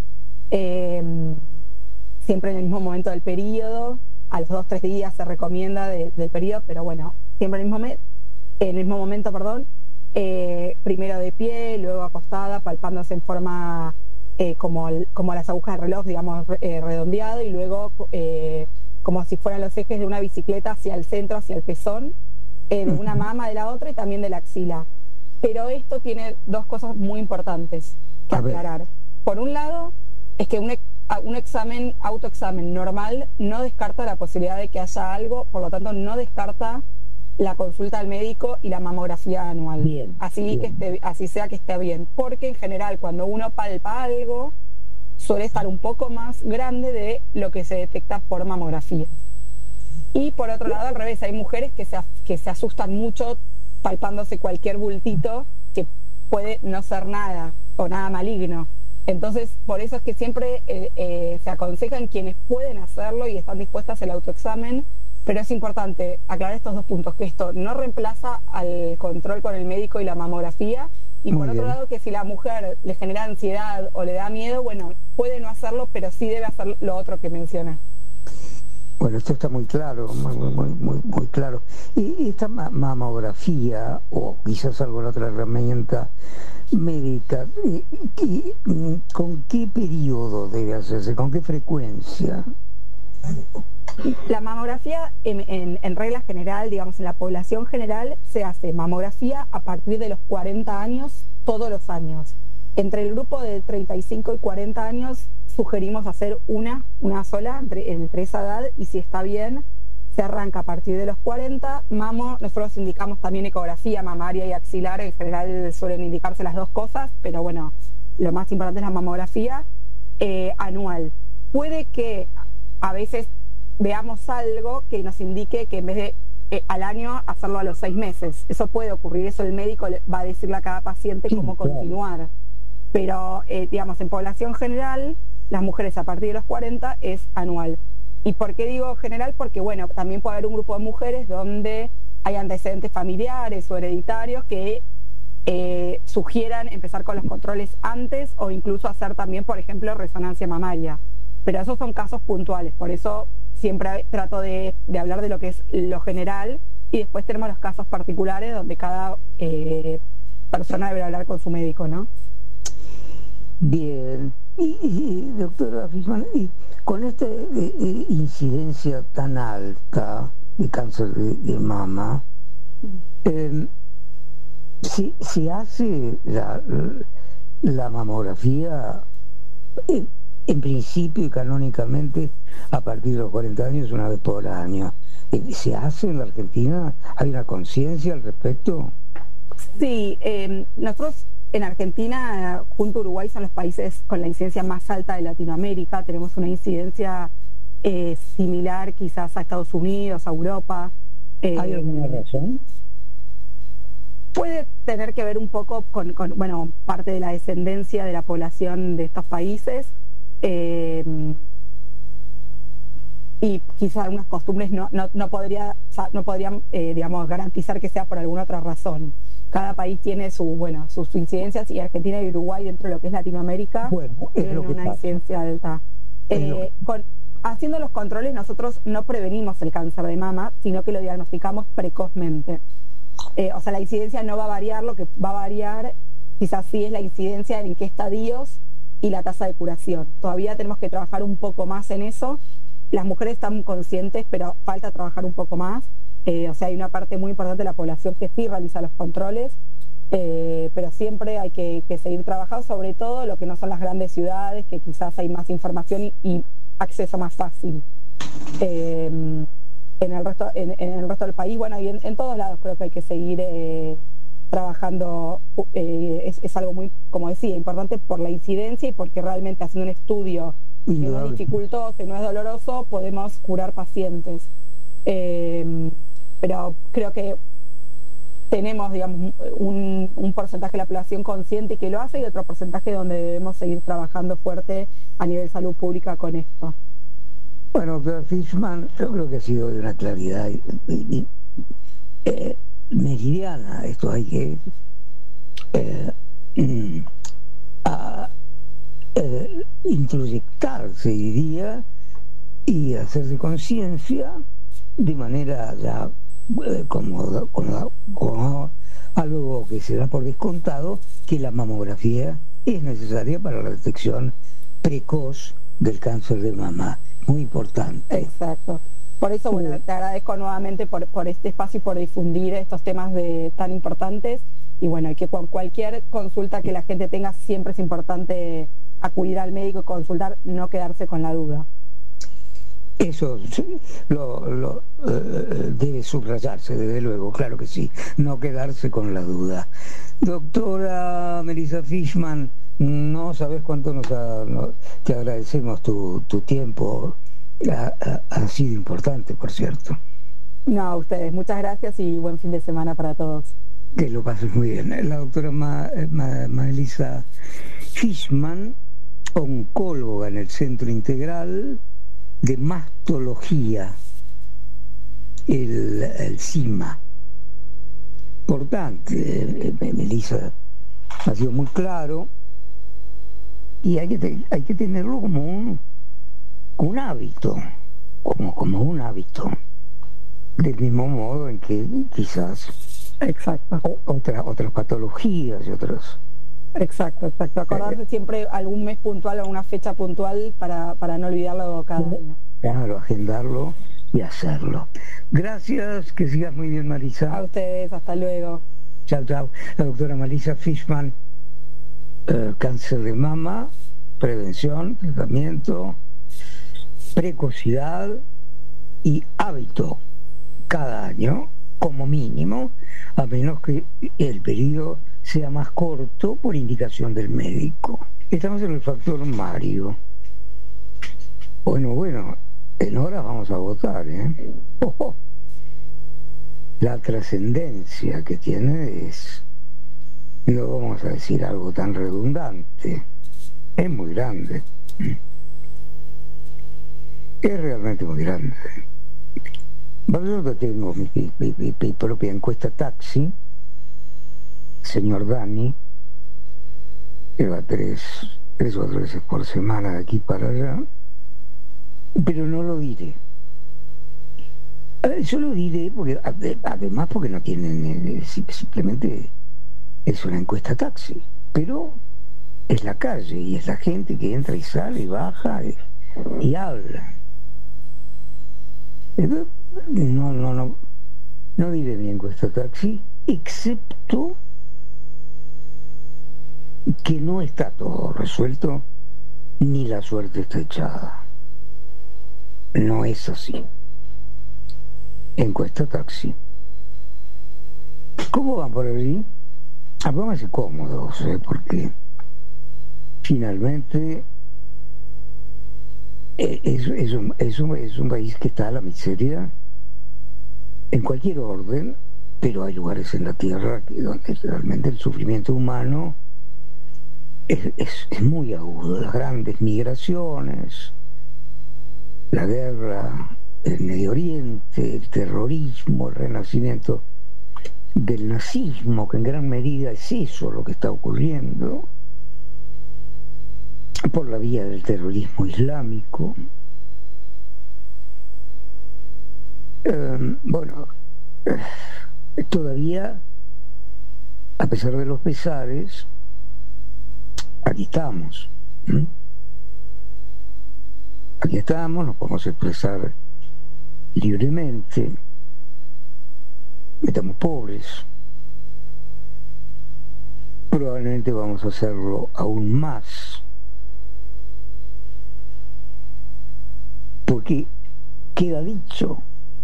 siempre en el mismo momento del periodo, a los 2-3 días se recomienda del periodo, pero bueno, siempre en el mismo momento, primero de pie, luego acostada, palpándose en forma como las agujas de reloj, digamos, redondeado, y luego como si fueran los ejes de una bicicleta hacia el centro, hacia el pezón, de una mama, de la otra y también de la axila. Pero esto tiene dos cosas muy importantes que aclarar. Por un lado, es que un autoexamen normal no descarta la posibilidad de que haya algo, por lo tanto no descarta la consulta al médico y la mamografía anual. Así sea que esté bien, porque en general cuando uno palpa algo suele estar un poco más grande de lo que se detecta por mamografía. Y por otro lado, al revés, hay mujeres que se asustan mucho palpándose cualquier bultito que puede no ser nada o nada maligno. Entonces, por eso es que siempre se aconsejan quienes pueden hacerlo y están dispuestas al autoexamen, pero es importante aclarar estos dos puntos, que esto no reemplaza al control con el médico y la mamografía, y por otro lado que si la mujer le genera ansiedad o le da miedo, bueno, puede no hacerlo, pero sí debe hacer lo otro que menciona. Bueno, esto está muy claro, muy claro. Y esta mamografía, o quizás alguna otra herramienta médica, ¿con qué periodo debe hacerse? ¿Con qué frecuencia? La mamografía, en regla general, digamos, en la población general, se hace mamografía a partir de los 40 años, todos los años. Entre el grupo de 35 y 40 años, sugerimos hacer una sola entre esa edad, y si está bien, se arranca a partir de los 40. Nosotros indicamos también ecografía mamaria y axilar, en general suelen indicarse las dos cosas, pero bueno, lo más importante es la mamografía anual. Puede que a veces veamos algo que nos indique que en vez de al año hacerlo a los 6 meses. Eso puede ocurrir, eso el médico va a decirle a cada paciente cómo continuar. Pero, digamos, en población general, las mujeres a partir de los 40 es anual. ¿Y por qué digo general? Porque, bueno, también puede haber un grupo de mujeres donde hay antecedentes familiares o hereditarios que sugieran empezar con los controles antes, o incluso hacer también, por ejemplo, resonancia mamaria. Pero esos son casos puntuales, por eso siempre trato de hablar de lo que es lo general, y después tenemos los casos particulares donde cada persona debe hablar con su médico, ¿no? Bien. Y doctora Fishman, con esta incidencia tan alta de cáncer de mama, ¿se hace la mamografía en principio y canónicamente a partir de los 40 años, una vez por año? ¿Se hace en la Argentina? ¿Hay una conciencia al respecto? Sí, nosotros en Argentina, junto a Uruguay, son los países con la incidencia más alta de Latinoamérica. Tenemos una incidencia similar quizás a Estados Unidos, a Europa. ¿Hay alguna razón? Puede tener que ver un poco con parte de la descendencia de la población de estos países, y quizás algunas costumbres no podrían digamos, garantizar que sea por alguna otra razón. Cada país tiene sus incidencias, y Argentina y Uruguay, dentro de lo que es Latinoamérica, tienen una incidencia alta. Haciendo los controles, nosotros no prevenimos el cáncer de mama, sino que lo diagnosticamos precozmente. O sea, la incidencia no va a variar, lo que va a variar quizás sí es la incidencia en qué estadios y la tasa de curación. Todavía tenemos que trabajar un poco más en eso. Las mujeres están conscientes, pero falta trabajar un poco más. O sea, hay una parte muy importante de la población que sí realiza los controles, pero siempre hay que seguir trabajando, sobre todo lo que no son las grandes ciudades, que quizás hay más información y acceso más fácil. En el resto del país, bueno, y en todos lados creo que hay que seguir trabajando. Es algo muy, como decía, importante por la incidencia y porque realmente haciendo un estudio que no es dificultoso y no es doloroso, podemos curar pacientes. Pero creo que tenemos, digamos, un porcentaje de la población consciente que lo hace, y otro porcentaje donde debemos seguir trabajando fuerte a nivel de salud pública con esto. Bueno, doctor Fishman, yo creo que ha sido de una claridad meridiana. Esto hay que introyectarse, diría, y hacerse conciencia de manera ya como algo que se da por descontado, que la mamografía es necesaria para la detección precoz del cáncer de mama. Muy importante. Exacto. Por eso, bueno, te agradezco nuevamente por este espacio y por difundir estos temas tan importantes. Y bueno, que con cualquier consulta que la gente tenga, siempre es importante acudir al médico y consultar, no quedarse con la duda. Eso debe subrayarse, desde luego, claro que sí, no quedarse con la duda. Doctora Melissa Fishman, no sabes cuánto te agradecemos tu tiempo, ha sido importante, por cierto. No, a ustedes, muchas gracias y buen fin de semana para todos. Que lo pases muy bien. La doctora Melissa Fishman, oncóloga en el Centro Integral de Mastología, el CIMA. Importante, Melissa ha sido muy claro, y hay que tenerlo como un hábito, como un hábito, del mismo modo en que quizás otras patologías y otras. Exacto. Acordarse siempre algún mes puntual o una fecha puntual para no olvidarlo cada año. Claro, agendarlo y hacerlo. Gracias, que sigas muy bien, Melissa. A ustedes, hasta luego. Chao. La doctora Melissa Fishman, cáncer de mama, prevención, tratamiento, precocidad y hábito cada año, como mínimo, a menos que el periodo sea más corto por indicación del médico. Estamos en el factor Mario. Bueno, en horas vamos a votar, ¿eh? La trascendencia que tiene no vamos a decir algo tan redundante, es muy grande. Es realmente muy grande. Yo tengo mi propia encuesta taxi, señor Dani, que va 3 o 4 veces por semana de aquí para allá, pero no lo diré. Yo lo diré porque además porque no tienen, simplemente es una encuesta taxi, pero es la calle y es la gente que entra y sale y baja y habla. Entonces, no diré mi encuesta taxi, excepto que no está todo resuelto ni la suerte está echada. No es así. Encuesta taxi. ¿Cómo van por allí? Pónganse cómodos, porque finalmente es un país que está a la miseria en cualquier orden, pero hay lugares en la tierra donde realmente el sufrimiento humano es muy agudo. Las grandes migraciones, la guerra, el Medio Oriente, el terrorismo, el renacimiento del nazismo, que en gran medida es eso lo que está ocurriendo, por la vía del terrorismo islámico. Todavía, a pesar de los pesares, aquí estamos. Aquí estamos, nos podemos expresar libremente, estamos pobres, probablemente vamos a hacerlo aún más, porque queda dicho,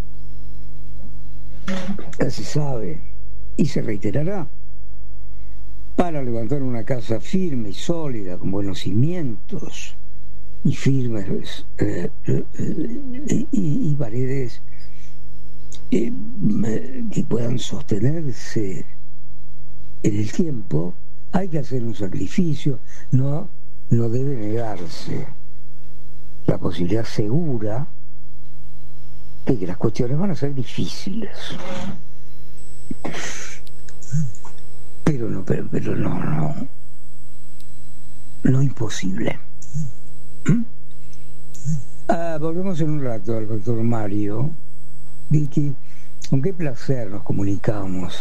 ya se sabe y se reiterará: para levantar una casa firme y sólida, con buenos cimientos y firmes y paredes que puedan sostenerse en el tiempo, hay que hacer un sacrificio. No debe negarse la posibilidad segura de que las cuestiones van a ser difíciles, pero no imposible. Volvemos en un rato al Factor Mario. Vicky, con qué placer nos comunicamos,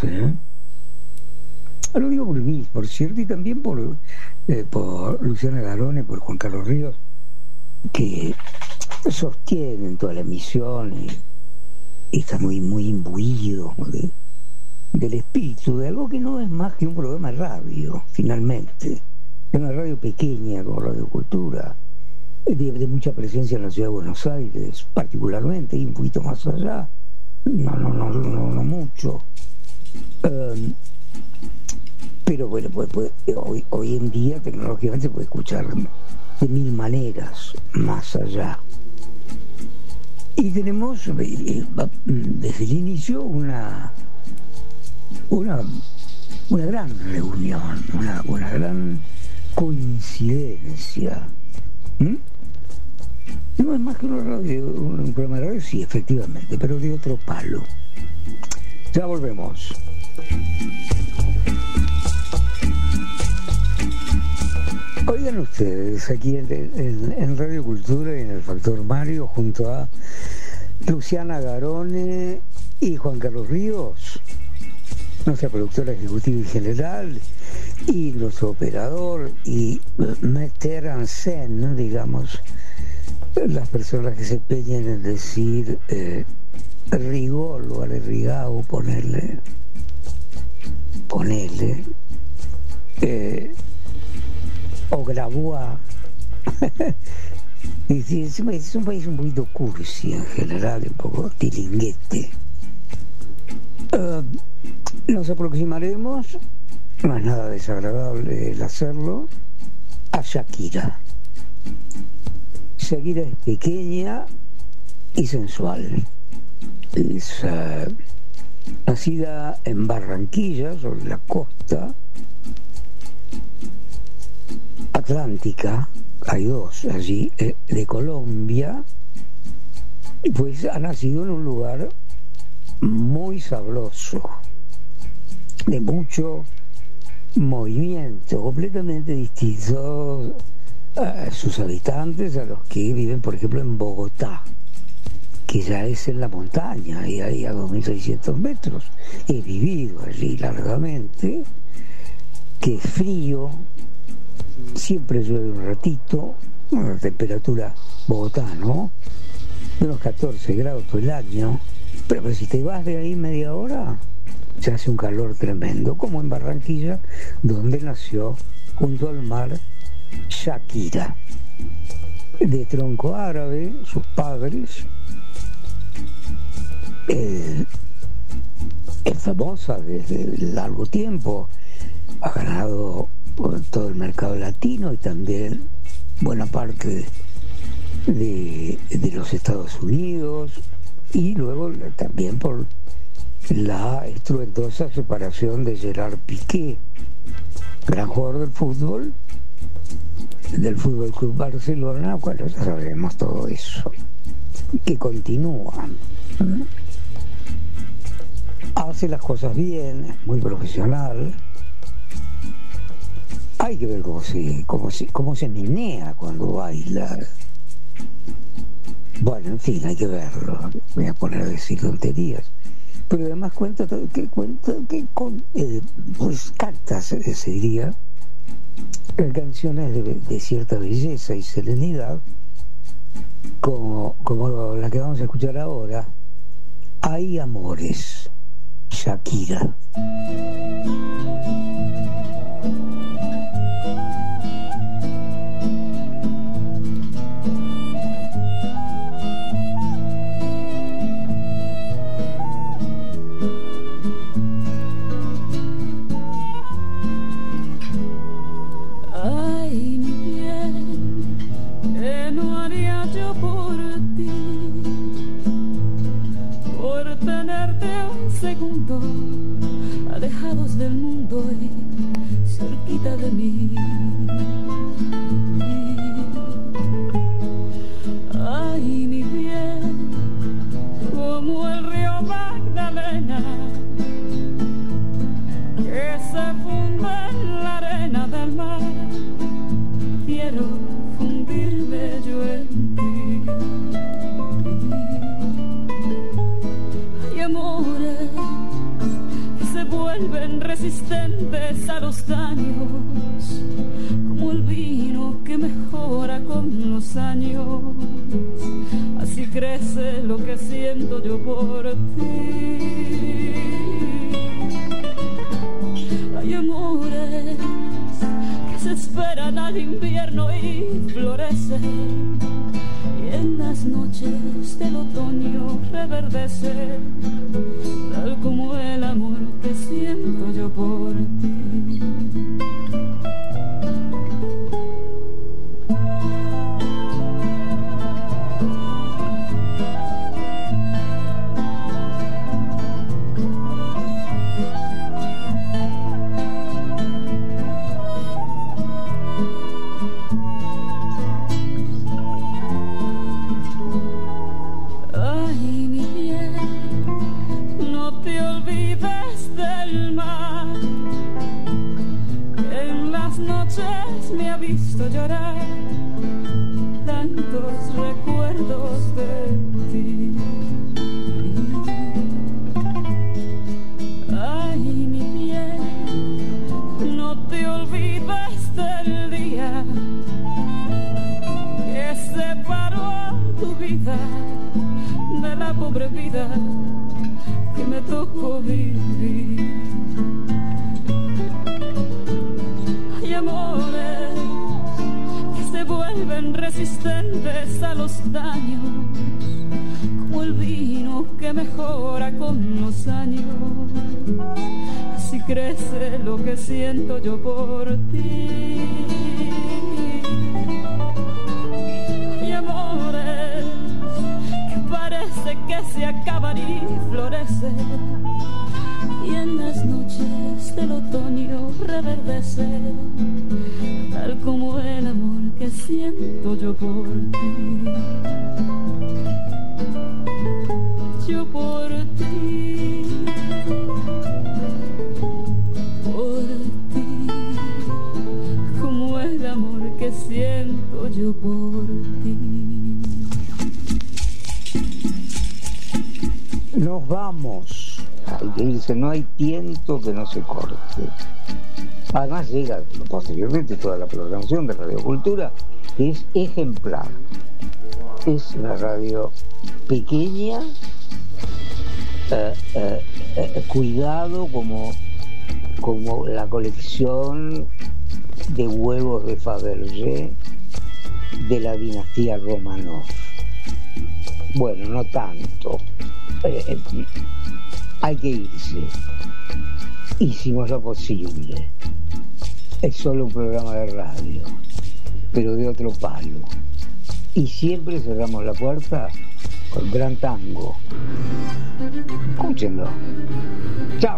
Lo digo por mí, por cierto, y también por Luciana Garone, por Juan Carlos Ríos, que sostienen toda la emisión y está muy, muy imbuido del espíritu de algo que no es más que un programa de radio, finalmente. Es una radio pequeña como Radio Cultura, de mucha presencia en la ciudad de Buenos Aires, particularmente, y un poquito más allá. No mucho. Pero bueno, hoy en día tecnológicamente se puede escuchar de mil maneras más allá. Y tenemos desde el inicio una gran reunión, una gran coincidencia. No es más que un programa de radio, sí, efectivamente, pero de otro palo. Ya volvemos. Oigan ustedes, aquí en Radio Cultura y en el Factor Mario, junto a Luciana Garone y Juan Carlos Ríos, nuestra productora ejecutiva y general, y nuestro operador, y meter en scène, digamos, las personas que se empeñan en decir rigol o alerrigao, ponerle o Grabois. Es un país un poquito cursi en general, un poco tilinguete. Nos aproximaremos, no es nada desagradable el hacerlo, a Shakira. Shakira es pequeña y sensual. Es nacida en Barranquilla, sobre la costa atlántica, hay dos allí, de Colombia, pues ha nacido en un lugar muy sabroso, de mucho movimiento, completamente distinto a sus habitantes, a los que viven, por ejemplo, en Bogotá, que ya es en la montaña, y ahí a 2.600 metros. He vivido allí largamente, que es frío, siempre llueve un ratito, una temperatura Bogotá, ¿no? De unos 14 grados todo el año, pero si te vas de ahí media hora, se hace un calor tremendo, como en Barranquilla, donde nació, junto al mar, Shakira, de tronco árabe, sus padres. Es famosa desde largo tiempo, ha ganado todo el mercado latino y también buena parte de los Estados Unidos, y luego también por la estruendosa separación de Gerard Piqué, gran jugador del Fútbol Club Barcelona, cuando ya sabemos todo eso, que continúa. Hace las cosas bien, es muy profesional. Hay que ver cómo se menea cuando baila. Bueno, en fin, hay que verlo. Me voy a poner a decir tonterías. Pero además cuenta que pues canta, se diría, canciones de cierta belleza y serenidad, como la que vamos a escuchar ahora, Hay Amores, Shakira. Segundo, alejados del mundo y cerquita de mí. Ay, mi bien, como el río Magdalena, que se funde en la arena del mar. Quiero fundirme vuelven resistentes a los daños, como el vino que mejora con los años. Así crece lo que siento yo por ti. Hay amores que se esperan al invierno y florecen, y en las noches del otoño reverdece, tal como el amor que siento yo por ti. Llorar tantos recuerdos de ti. Ay, mi bien, no te olvides del día que separó a tu vida de la pobre vida que me tocó vivir. Hay amores vuelven resistentes a los daños, como el vino que mejora con los años. Así crece lo que siento yo por ti. Hay amores que parece que se acaban y florecen, y en las noches del otoño reverdecen, tal como el amor que siento yo por ti. Yo por ti, por ti, como el amor que siento yo por ti. Nos vamos. Hay que irse, no hay tiento que no se corte. Además llega posteriormente toda la programación de Radio Cultura, que es ejemplar. Es una radio pequeña, cuidado como la colección de huevos de Fabergé de la dinastía Romanov. Bueno, no tanto. Hay que irse. Hicimos lo posible. Es solo un programa de radio, pero de otro palo. Y siempre cerramos la puerta con Gran Tango. Escúchenlo. Chao.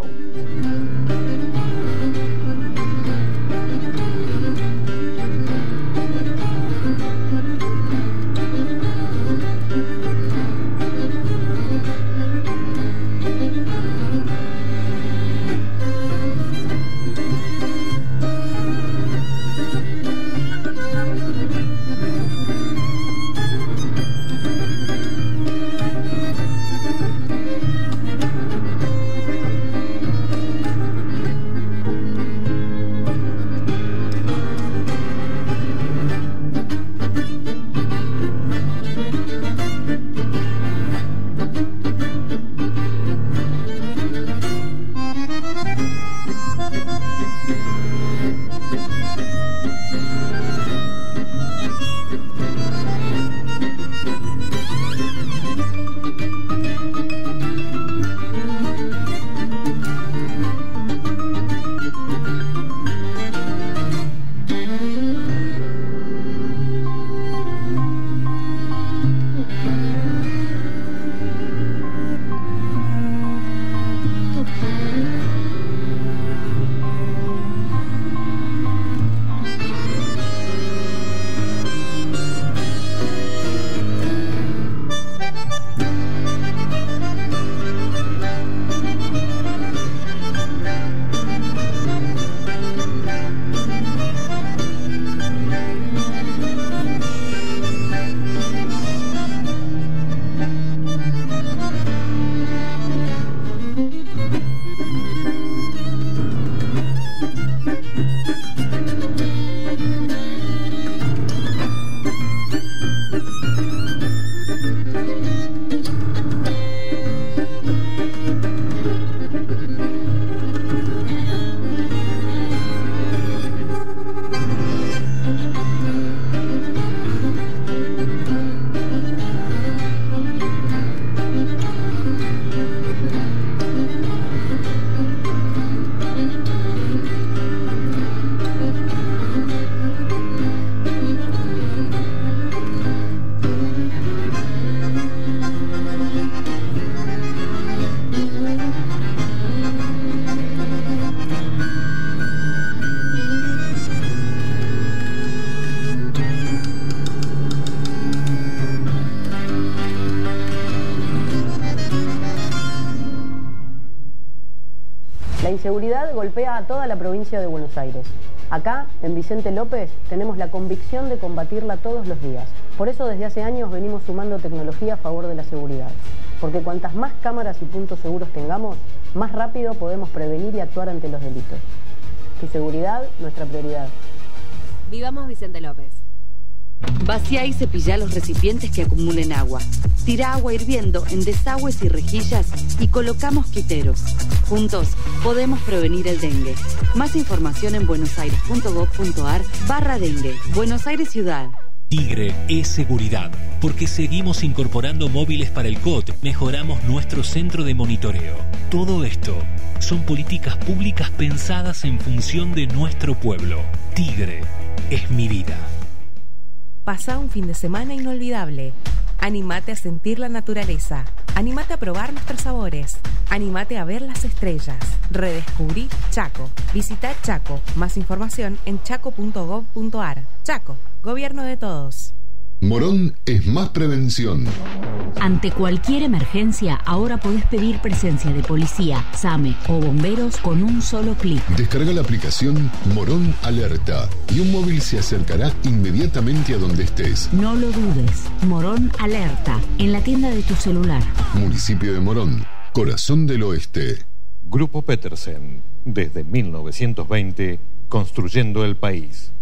La inseguridad golpea a toda la provincia de Buenos Aires. Acá, en Vicente López, tenemos la convicción de combatirla todos los días. Por eso desde hace años venimos sumando tecnología a favor de la seguridad. Porque cuantas más cámaras y puntos seguros tengamos, más rápido podemos prevenir y actuar ante los delitos. Tu seguridad, nuestra prioridad. Vivamos Vicente López. Vacía y cepillá los recipientes que acumulen agua. Tira agua hirviendo en desagües y rejillas y coloca mosquiteros. Juntos podemos prevenir el dengue. Más información en buenosaires.gov.ar/dengue. Buenos Aires Ciudad. Tigre es seguridad, porque seguimos incorporando móviles para el COT, mejoramos nuestro centro de monitoreo. Todo esto son políticas públicas pensadas en función de nuestro pueblo. Tigre es mi vida. Pasá un fin de semana inolvidable. Animate a sentir la naturaleza. Animate a probar nuestros sabores. Animate a ver las estrellas. Redescubrí Chaco. Visita Chaco. Más información en chaco.gov.ar. Chaco, gobierno de todos. Morón es más prevención. Ante cualquier emergencia, ahora podés pedir presencia de policía, SAME o bomberos con un solo clic. Descarga la aplicación Morón Alerta y un móvil se acercará inmediatamente a donde estés. No lo dudes. Morón Alerta, en la tienda de tu celular. Municipio de Morón, corazón del oeste. Grupo Petersen, desde 1920, construyendo el país.